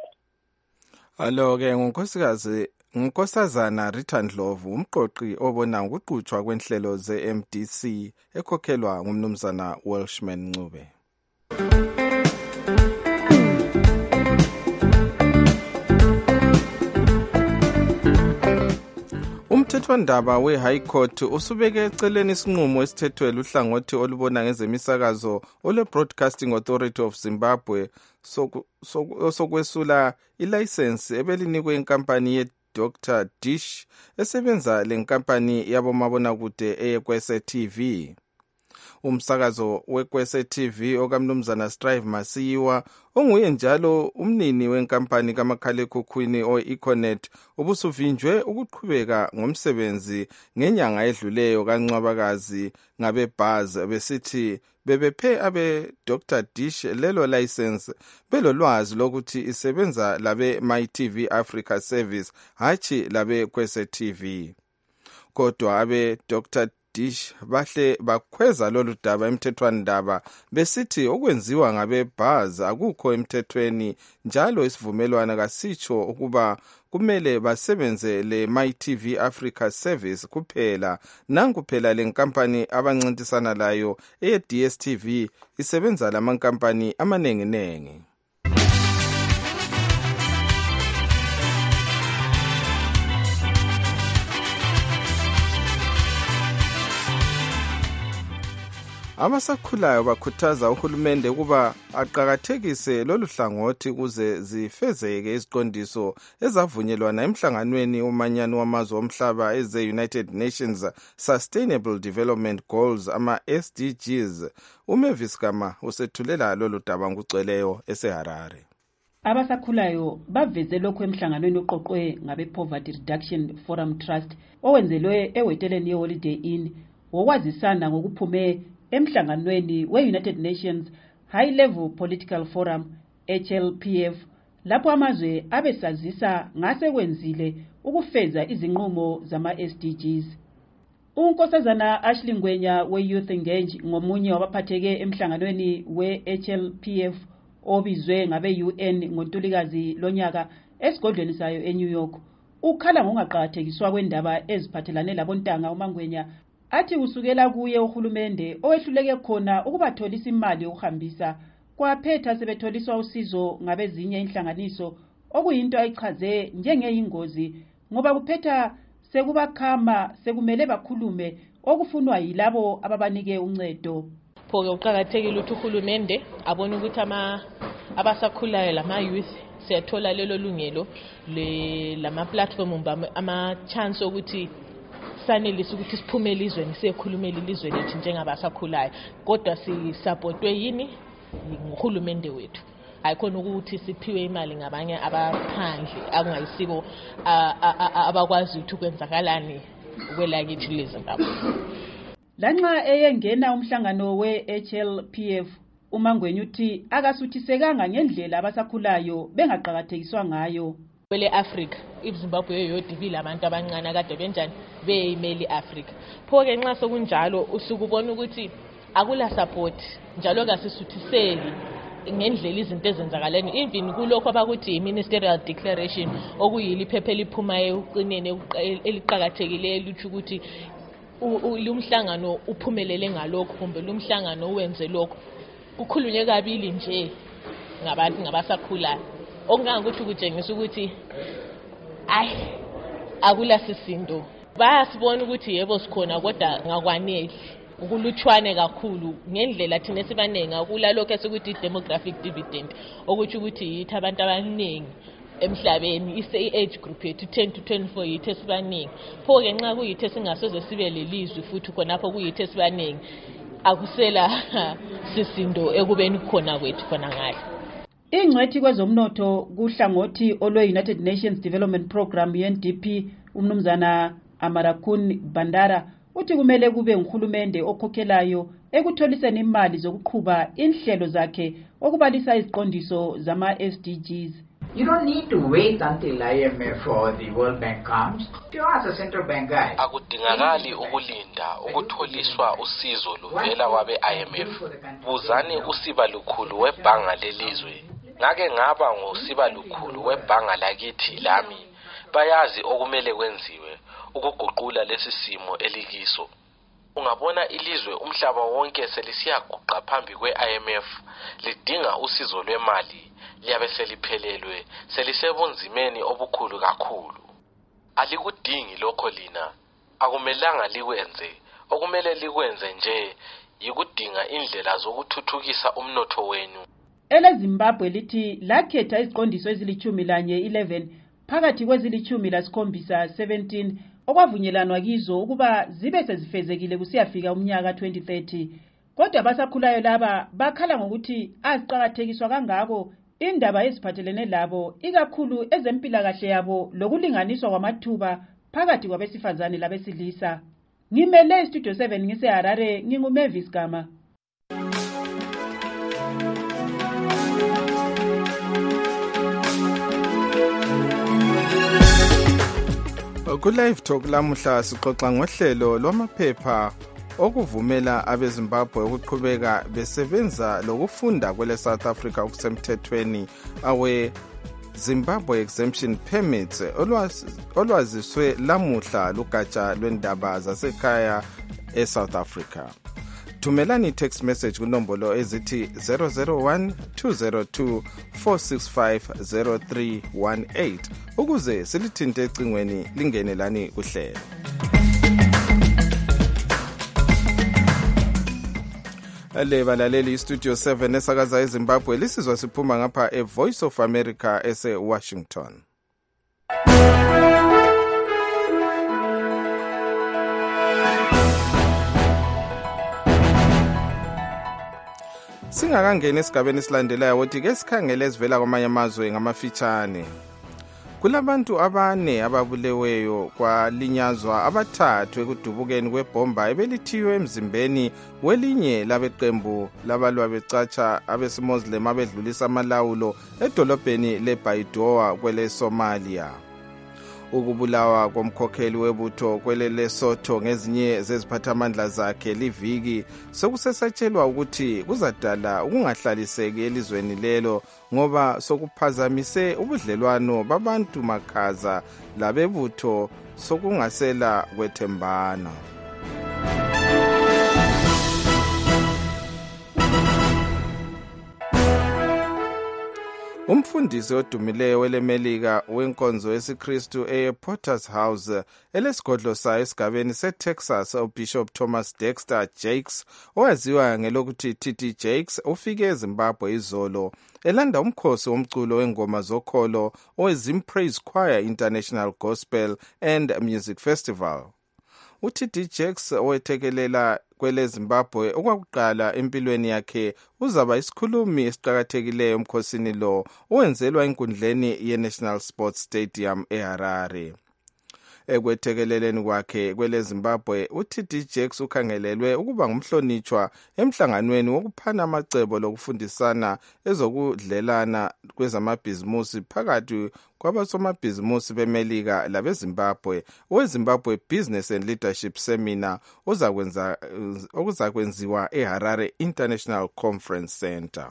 Alo-ke ngunkosazana Rita Ndlovu, umqoqi obona ngokuqhutshwa kwenhlelo ze-MDC ekhokhelwa ngumnumzana Welshman Ncube. Umthethwandaba we-High Court usubeke eceleni isinqumo esithethwe luhlangothi olubona ngezemisakazo ole-Broadcasting Authority of Zimbabwe sokwesula ilayisensi ebelinikwe inkampani ye-Dr. Dish esebenza le nkampani yabomabonakude eyekwese TV. Umsakazo wekwese TV okamnumzana Strive Masiyiwa onguye njalo umnini wenkampani kamakhalekhukhwini o-Econet ubusuvinjwe ukuqhubeka ngomsebenzi ngenyanga edluleyo kaNcwabakazi ngabe-Buzz besithi bebephe abe-Dr. Dish lelo license belolwazi lokuthi isebenza labe MyTV Africa Service hatshi labe Kwese TV. Kodwa abe-Dr. Dish bahle bakhweza lolu daba emthethwandaba besithi okwenziwa ngabe-Buzz akukho emthethweni njalo isivumelwano kasitsho ukuba kumele basebenze le MyTV Africa Service kuphela. Nangu phela lenkampani abancintisana layo eye-DSTV isebenza lamankampani amanenginengi. Abasakhulayo bakhuthaza uhulumende ukuba aqakathekise lolu hlangothi kuze zifezeke iziqondiso ezavunyelwana emhlanganweni womanyano wamazwe omhlaba eze-United Nations Sustainable Development Goals ama-SDGs. uMavis Gama usethulela lolu daba ngugcweleyo eseHarare. Abasakhulayo baveze lokho emhlanganweni oqoqwe ngabe-Poverty Reduction Forum Trust owenzelwe eweteleni ye-Holiday Inn wokwazisana ngokuphume emhlanganweni we-United Nations High Level Political Forum HLPF lapho amazwe abesazisa ngase kwenzile ukufeza izinqumo zama-SDGs. Unkosazana Ashley Ngwenya we-Youth Engage ngomunye wabaphatheke emhlanganweni we-HLPF obizwe ngabe-UN ngoNtulikazi lonyaka esigodlweni sayo eNew York. Ukhala ngongaqakathekiswa kwendaba eziphathelane labontanga uMangwenya athi usukela kuye uhulumende owehluleke khona ukubatholisa imali yokuhambisa kwaphetha sebetholiswa usizo ngabezinye inhlanganiso okuyinto ayichaze njengeyingozi ngoba kuphetha sekubakhama sekumele bakhulume okufunwa yilabo ababanike uncedo. Pho uqhakathekile ukuthi uhulumende abone ukuthi abasakhulayo lama youth siyathola lelo lungelo lama platform ama chance ukuthi sanelisa ukuthi siphume elizweni siyekhulumela ilizwe lethu njengabasakhulayo kodwa sisupportwe yini nguhulumende wethu. Ayikhona ukuthi siphiwe imali ngabanye abaphandle akungayisiko abakwazi ukuthi kwenzakalani kwelakithi leZimbabwe. Lanxa eyengena umhlangano we-HLPF uMangwenya uthi akasuthisekanga ngendlela abasakhulayo bengaqhakathekiswa ngayo. Kwele Africa iZimbabwe yodivile abantu abancane kade benjani beyimeli Africa. Pho ke nxa sokunjalo usukubona ukuthi akula support njalo kasisuthiseki ngendlela izinto ezenzakaleni even kulokho abakuthi ministerial declaration okuyili iphepha liphuma eqinene eliqhakathekile elithi ukuthi lumhlangano uphumelele ngalokho kumbe lumhlangano wenze lokho. Kukhulunywe kabili nje ngabantu ngabasakhulayo okungangokuthi kutshengisa ukuthi akula sisindo. Bayasibona ukuthi yebo sikhona kodwa ngakwanele ukulutshwane kakhulu ngendlela thina sibanengi akula lokho esikuthi demographic dividend okuthi ukuthi yithi abantu abaningi emhlabeni ise-age group yethu 10 to 24 yithi esibaningi. Pho ke nxa kuyithi singasoze sibe lelizwe futhi khonapho kuyithi esibaningi akusela sisindo ekubeni khona kwethu khona ngale. Ingcwethi kwezomnotho kuhlangothi olwe-United Nations Development Program UNDP umnumzana Amarakun Bandara uthi kumele kube nguhulumende okhokhelayo ekutholiseni imali zokuqhuba inhlelo zakhe okubalisa iziqondiso zama-SDGs. You don't need to wait until IMF or the World Bank comes. You ask a central bank guy. Akudingakali ukulinda ukutholiswa usizo luvela kwabe IMF. Buzani usiba lukhulu webhanga lelizwe. Ngake ngaba ngusiba lukhulu webhanga lakithi lami. Bayazi okumele kwenziwe ukuguqula lesi simo elikiso. Ungabona ilizwe umhlaba wonke selisiyaguqa phambi kwe-IMF lidinga usizo lwemali liyabe seliphelelwe selisebunzimeni obukhulu kakhulu. Alikudingi lokho lina akumelanga likwenze. Okumele likwenze nje yikudinga indlela zokuthuthukisa umnotho wenu. EleZimbabwe lithi lakhetha iziqondiso ezili-11 phakathi kwezili-17 okwavunyelwana kizo ukuba zibe sezifezekile kusiyafika umnyaka 2030. kodwa abasakhulayo laba bakhala ngokuthi aziqakathekiswa kangako indaba eziphathelene labo ikakhulu ezempilakahle yabo lokulinganiswa kwamathuba phakathi kwabesifazane labesilisa. Ngimele istudio 7 ngiseHarare, nginguMavis Gama. Ku-Live Talk lamuhla sixoxa ngohlelo lwamaphepha okuvumela abeZimbabwe ukuqhubeka besebenza lokufunda kwele South Africa okusemthethweni awe-Zimbabwe Exemption Permits olwaziswe lamuhla lugatsha lwendaba zasekhaya eSouth Africa. Thumelani text message kunombolo ezithi 001-202-465-0318 ukuze silithinte ecingweni lingene lani kuhlelo. Balaleli istudio 7 esakaza eZimbabwe lisizwa siphuma ngapha eVoice of America ese-Washington. Singakangena esigabeni esilandelayo ukuthi ke sikhangele ezivela kwamanye amazwe ngamafitshane. Kulabantu abane ababuleweyo kwalinyazwa abathathu ekudubukeni kwebhomba ebelithiywe emzimbeni welinye labeqembu labalwa becatsha abesimuslim abedlulisa amalawulo edolobheni leBaidoa kwele Somalia. Ukubulawa komkhokheli webutho kwele Lesotho ngezinye zeziphathamandla zakhe liviki sokusesatshelwa ukuthi kuzadala ukungahlaliseki elizweni lelo ngoba sokuphazamise ubudlelwano babantu makhaza labebutho sokungasela kwethembana. Umfundisi odumileyo welemelika wenkonzo yesiKristu ePorter's House elesigodlo sayo esigabeni seTexas uBishop Thomas Dexter Jakes owaziwa ngelokuthi TT Jakes ufike eZimbabwe izolo elanda umkhosi womculo wengoma zokholo oweZim Praise Choir International Gospel and Music Festival. uTT Jakes owethekelela kwele Zimbabwe okwakuqala empilweni yakhe uzaba isikhulumi esiqhakathekileyo emkhosini lo owenzelwa enkundleni yeNational Sports Stadium eHarare. Ekwethekeleleni kwakhe kwele Zimbabwe uTT Jakes ukhangelelwe ukuba ngumhlonitshwa emhlanganweni wokuphana amacebo lokufundisana ezokudlelana kwezamabhizimusi phakathi kwabasomabhizimusi bemelika labeZimbabwe oweZimbabwe Business and Leadership Seminar okuzakwenziwa eHarare International Conference Center.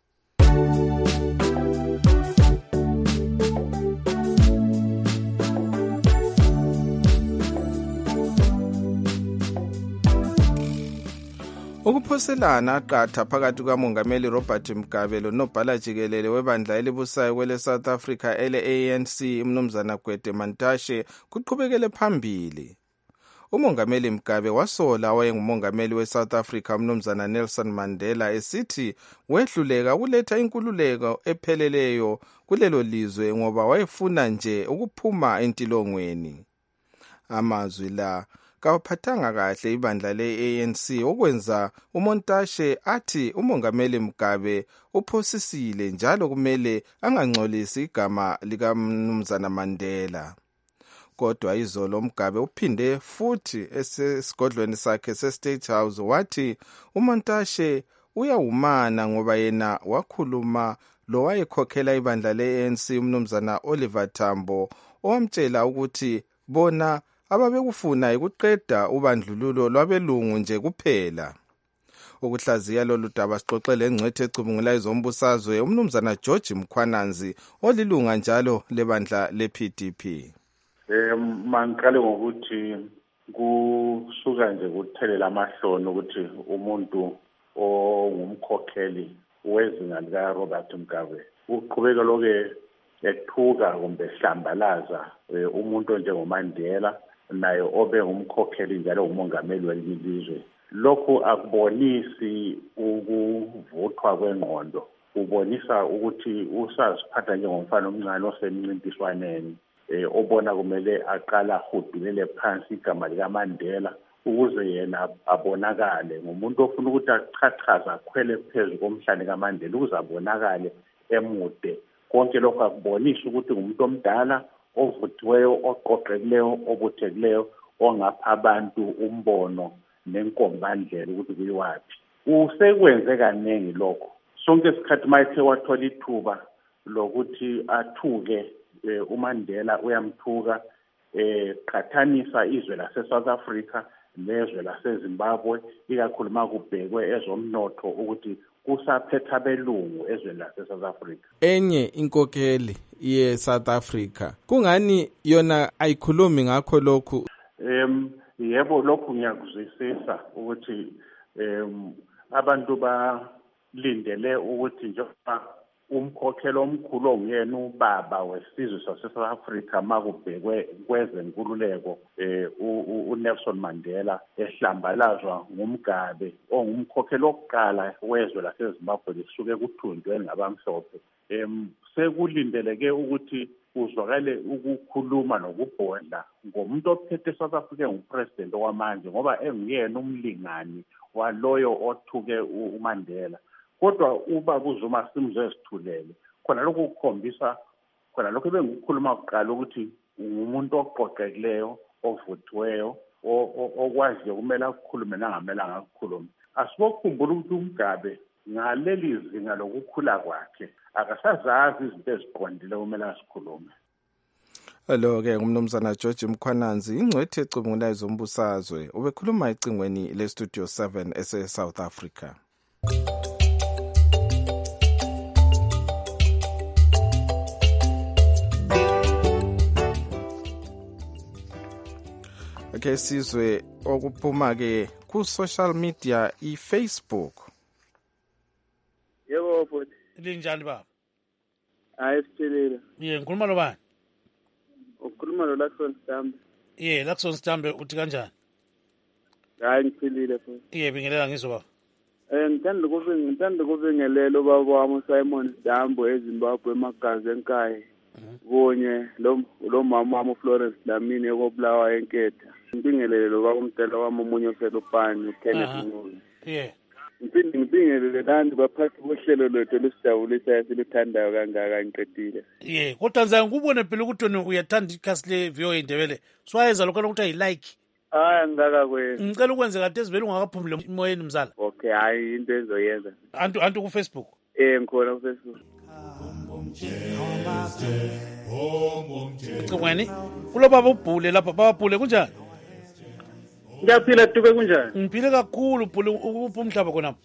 Ukuphoselana aqatha phakathi kukamongameli Robert Mugabe lonobhala jikelele webandla elibusayo kwele South Africa ele-ANC umnumzana Gwede Mantashe kuqhubekele phambili. Umongameli Mugabe wasola owayengumongameli weSouth Africa umnumzana Nelson Mandela esithi wehluleka ukuletha inkululeko epheleleyo kulelo lizwe ngoba wayefuna nje ukuphuma entilongweni. Amazwi la kawaphathanga kahle ibandla le-ANC okwenza uMontashe athi umongameli Mugabe uphosisile njalo kumele angangcolisi igama likamnumzana Mandela. Kodwa izolo Mugabe uphinde futhi esesigodlweni sakhe seState House wathi uMontashe uyawumana ngoba yena wakhuluma lo wayekhokhela ibandla le-ANC umnumzana Oliver Tambo owamtshela ukuthi bona ababekufuna ukuqeda ubandlululo lwabelungu nje kuphela. Ukuhlaziya lolu daba sixoxele engcwethe ecubungula izombusazwe umnumzana George Mkhwananzi olilunga njalo lebandla lePDP. Mangiqale ngokuthi kusuka nje kuthelela amahloni ukuthi umuntu ongumkhokheli wezinga lika Robert Mugabe uqhubeka loke ethuka kumbe hlambalaza umuntu njengoMandela naye obe ngumkhokheli njalo umongameli welizwe. Lokhu akubonisi ukuvuthwa kwengqondo, ubonisa ukuthi usaziphatha njengomfana omncane osemncintiswaneni obona kumele aqala ahudulele phansi igama likaMandela ukuze yena abonakale ngumuntu ofuna ukuthi achachaze akhwele phezu komhlane kaMandela ukuze abonakale emude. Konke lokho akubonisa ukuthi ngumuntu omdala ovuthiweyo, oqoqekileyo, obuthekileyo, ongapha abantu umbono nenkombandlela ukuthi kuyiwathi. Usekwenze kaningi lokho. Sonke isikhathi mayethe wathola ithuba lokuthi athuke uMandela uyamthuka qhathanisa izwe lase-South Africa nezwe lase-Zimbabwe, ikakhulu makubhekwe ezomnotho ukuthi kusaphetha belungu ezweni lase-South Africa. Enye inkokeli ye-South Africa kungani yona ayikhulumi ngakho lokhu? Yebo, lokhu ngiyakuzwisisa ukuthi abantu balindele ukuthi njengoba umkhokheli omkhulu onguyena ubaba wesizwe sase-South Africa makubhekwe kwezenkululeko uNelson Mandela ehlambalazwa ngumgabe ongumkhokheli wokuqala wezwe laseZimbabwe lisuke kuthunjwe ngabamhlophe. Sekulindeleke ukuthi uzwakale ukukhuluma nokubhodla ngomuntu ophethe eSouth Africa ngupresident okwamanje ngoba enguyena umlingani waloyo othuke uMandela. Kodwa ubaba uZuma simzwe esithulele khona lokho kukhombisa khona lokho bengukukhuluma kuqala ukuthi umuntu oqoqekileyo, ovuthiweyo, okwazi kumele akukhulume nangamelanga akukhulume. Asibokhumbula ukuthi uMgabe ngaleli zinga lokukhula kwakhe akasazazi izinto eziqondile kumele asikhulume. Lo-ke ngumnumzana George Mkhwananzi, ingcwethi ecubungulayo zombusazwe, ubekhuluma ecingweni le-Studio 7 ese-South Africa. Okay, sizwe okuphuma-ke ku-social media i-Facebook. Yebo bhuti. Linjani baba? Hayi siphilile. Ngikhuluma lo bani? Ukhuluma lo Lakson Stambe. Lakson Stambe uthi kanjani? Hayi ngiphilile futhi. Bingelela ngizwa baba. Ngithanda ukubingelela ubaba wami uSimon Stambo eZimbabwe emagazi enkayi. Kunye lo mama wami uFlorence Dlamini ekobulawa enketha. Ngibingelele lo baba umdala wami omunye oselupani uKenneth Nguni. Ngibingelele landi baphathi bohlelo lwethu lusijabulisayo siluthandayo kangaka ngiqedile. Kodwa ngizayo ngikubone phela ukuthi wena uyathanda ikhasi le-VOA Indebele. Swayeza lokho ukuthi ayi-like. Hayi ngaka kwena. Ngicela ukwenze kade ezivele ungakaphumule emoyeni mzala. Okay, hayi into ezoyenza. Antu ku-Facebook? Ngikhona ku-Facebook. Cingweni kulo baba ubhule lapha, baba Bhule kunjani? Ngiyaphila Dube kunjani? Ngiphile kakhulu Bhule, uphi umhlaba khonapho?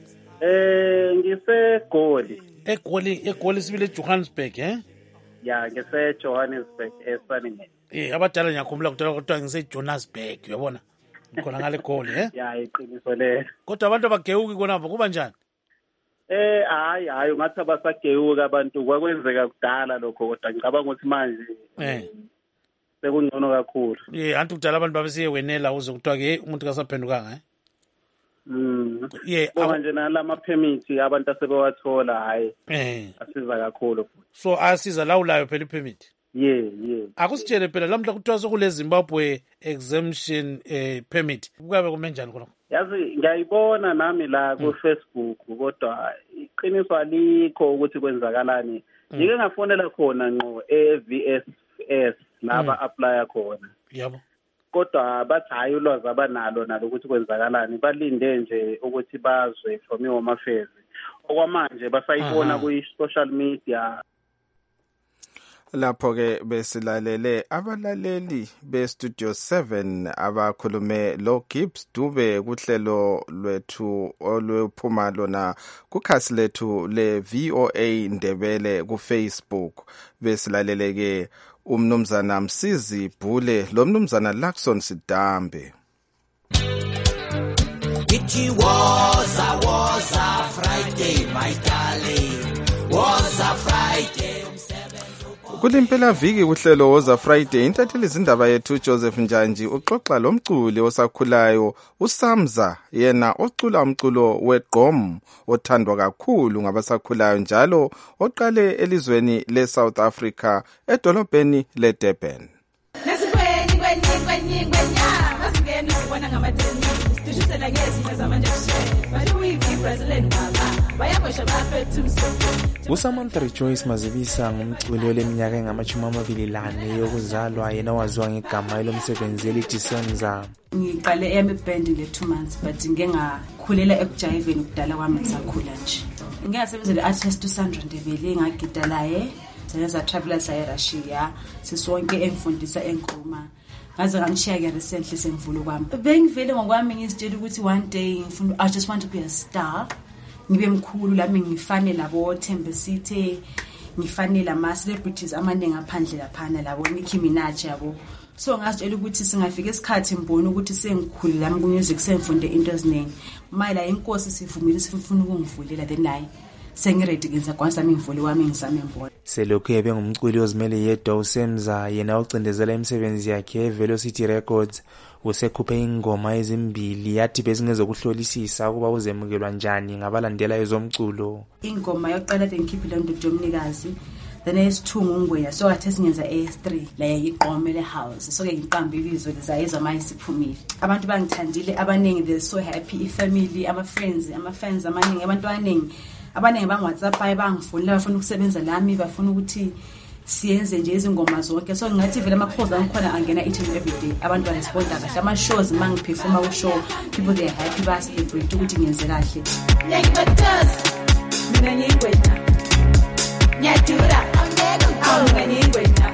Ngisegoli. Egoli sibile eJohannesburg Ya, ngise-Johannesburg eSwaziland. Abadala ngiyakhumbula kuthiwa ngise-Johannesburg uyabona? Ngikhona ngale Goli Ya, iqiniso lelo. Kodwa abantu abagewuki khonapho kuba njani? Hayi ungathi abasagewuka abantu kwakwenzeka kudala lokho kodwa ngicabanga ukuthi manje sekungcono kakhulu. Anti kudala abantu babesiye wenela uze kuthiwa-ke umuntu kasaphendukanga Ngoba nje nalama permit abantu asebewathola hayi asiza kakhulu. So asiza lawulayo phela i-permit? Akusitshele phela lamhla kuthiwa sokule Zimbabwe exemption permit kuyabe kume njani khona? Yazi ngiyayibona nami la ku-Facebook kodwa iqiniso alikho ukuthi kwenzakalani. Ngike ngafonela khona ngqo e-VFS laba apply khona. Yebo. Kodwa bathi hayi ulwazi abanalo nalo ukuthi kwenzakalani, balinde nje ukuthi bazwe from iHome Affairs. Okwamanje basayibona kwi-social media. Lapho-ke besilalele abalaleli be-Studio 7 abakhulume lo Gibbs Dube kuhlelo lwethu olwephuma lona kukhasi lethu le-VOA Ndebele ku-Facebook. Besilalele-ke umnumzana Msizi Bhule lo mnumzana Lakson Sidambe. It was a Friday, my darling, was a Friday. Kulimpela viki kuhlelo Woza Friday intatheli izindaba yethu Joseph Njanji uxoxa lomculi osakhulayo uSamza yena ocula umculo weGqom othandwa kakhulu ngabasakhulayo njalo oqale elizweni leSouth Africa edolobheni leDurban. bafana ngamateni sishisela ngezinto zamanje baduwiki president baba bayabosha bafethu umsoco. uSamantha Rejoice Mazibisa ngumculi oleminyaka engama-24 yokuzalwa yena waziwa ngegama elomsebenzi elithi Semza. Ngiqale eyami band le2 months but ngeke ngakhulela ekujayiveni kudala kwami ngisakhula nje. Ngeke ngasebenzele artist uSandra Ndebele ngagida laye senza travelers eRussia sisonke emfundisa eNkrumah. Ngaze nganishiya ke recently sengivula kwami. Bengivele ngokwami ngizitshela ukuthi one day ngifuna I just want to be a star. Ngibe mkhulu lami ngifane labo Thembe City ngifanele ama celebrities amaningi ngaphandle laphana labo Nicki Minaj yabo. So ngasitshela ukuthi singafika isikhathi ngibona ukuthi sengikhulu lami ku music sengifunde into eziningi. Mayila inkosi sivumile sifuna ukungivulela then nayi sengiready kenza kwanza ngivule wami ngizame mbona. Selokhu ebe ngumculi ozimele yedwa uSemza yena ucindezela imisebenzi yakhe eVelocity Records usekhuphe ingoma ezimbili yathi bezingezokuhlolisisa ukuba uzemukelwa njani ngabalandela ezomculo. Ingoma yokuqala ngikhiphile ndodo yomnikazi then S2 ngungweya so athe singenza S3 la yiqomele house so ke ngiqamba ibizo lezayizwa mayisiphumile. Abantu bangithandile abaningi they so happy ifamily ama fans amaningi abantu abaningi bang WhatsApp bangifonela bafuna ukusebenza lami bafuna ukuthi siyenze nje izingoma zonke so ngathi vele amakhozi angikhona angena each and every day abantu baresponda kahle ama shows mangiperforma ku show people they are happy ba celebrate ukuthi ngiyenze kahle. Mina ngigwetha nyatura mina ngigwetha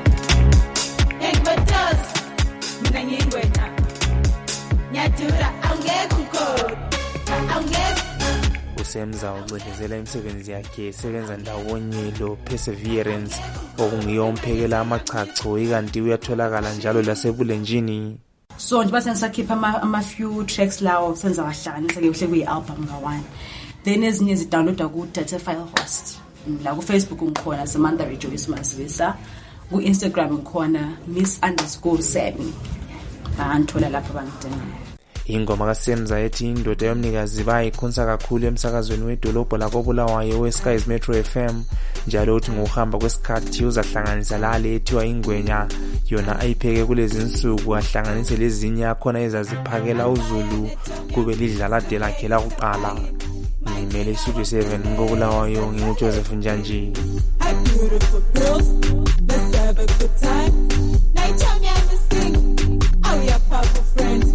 mina ngigwetha nyatura uSemza ucindezela imisebenzi yakhe esebenza ndawonye lo Perseverance okungiyomphekela amachacho ikanti uyatholakala njalo lasebulenjini. So nje basengisakhipha ama few tracks lawo senza kahlanganisa ke kuhle kuyi-album nga1 then ezinye zidownloada ku data file host la ku Facebook ngikhona Samantha Rejoice Mazibisa ku Instagram ngikhona miss_Sammy bangithola lapho bangidinga. Ingoma kaSemza ethi indoda yomnikazi bayikhonsa kakhulu emsakazweni wedolobho lakoBulawayo weSky's Metro FM njalo uthi ngokuhamba kwesikhathi uzahlanganisa lale ethiwa ingwenya yona ayipheke kulezi insuku ahlanganise lezinye akhona ezaziphakela uZulu kube lidlala de lakhe la kuqala. Ngimele Studio 7 ngoBulawayo nginguJoseph Njanji. Beautiful girls, let's have a good time. Night time and sing. Oh yeah, powerful friends.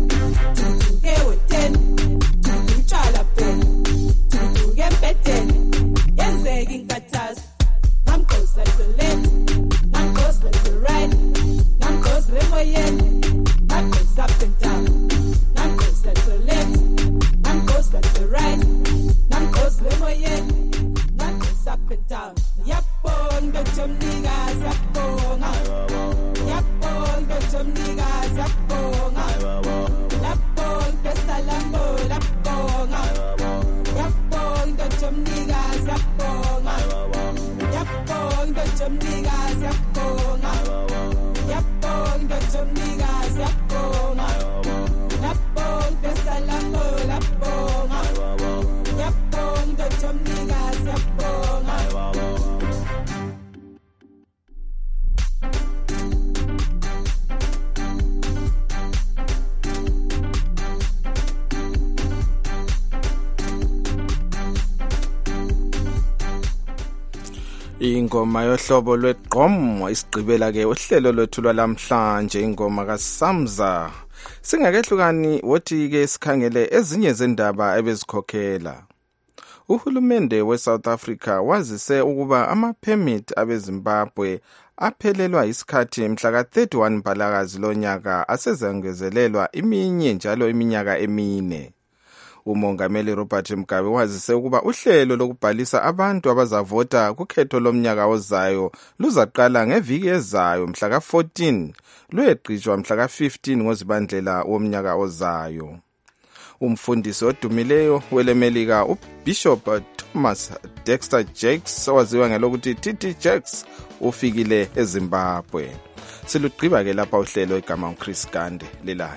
Ingoma yohlobo lweGqom isigqibela ke uhlelo lwethu lwalamhlanje ingoma kaSamza. Singakehlukani wothi ke sikhangele ezinye zendaba ebezikhokhela. Uhulumende weSouth Africa wazise ukuba ama-permit abeZimbabwe aphelelwa isikhathi mhla ka-31 Mpalakazi lonyaka asezangezelelwa njalo iminyaka emine. Umongameli Robert Mugabe wazise ukuba uhlelo lokubhalisa abantu abazavota kukhetho lomnyaka ozayo luzaqala ngeviki ezayo mhla ka-14 luyeqhutshwa mhla ka-15 ngoZibandlela womnyaka ozayo. Umfundisi odumileyo welemelika uBishop Thomas Dexter Jakes owaziwa ngelokuthi TT Jakes ufikile eZimbabwe. Silugqiba ke lapha uhlelo igama uChris Gande lelala.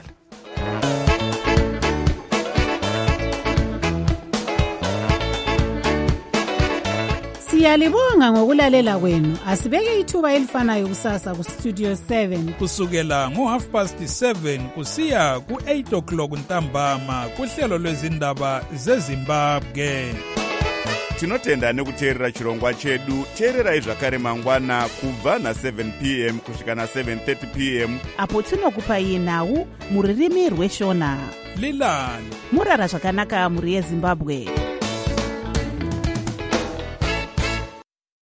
Siyalibonga ngokulalela kwenu. Asibeke ithuba elifanayo kusasa ku Studio 7 kusukela ngo7:30 kusiya ku8 o'clock ntambama kuhlelo lwezindaba zeZimbabwe. Tinotenda nekuteerera chirongwa chedu. Teererai zvakare mangwana kubva na7 p.m. kusvika na7:30 p.m. apo tinokupai nhau muririmi rweshona. Lilani murara zvakanaka muri yeZimbabwe.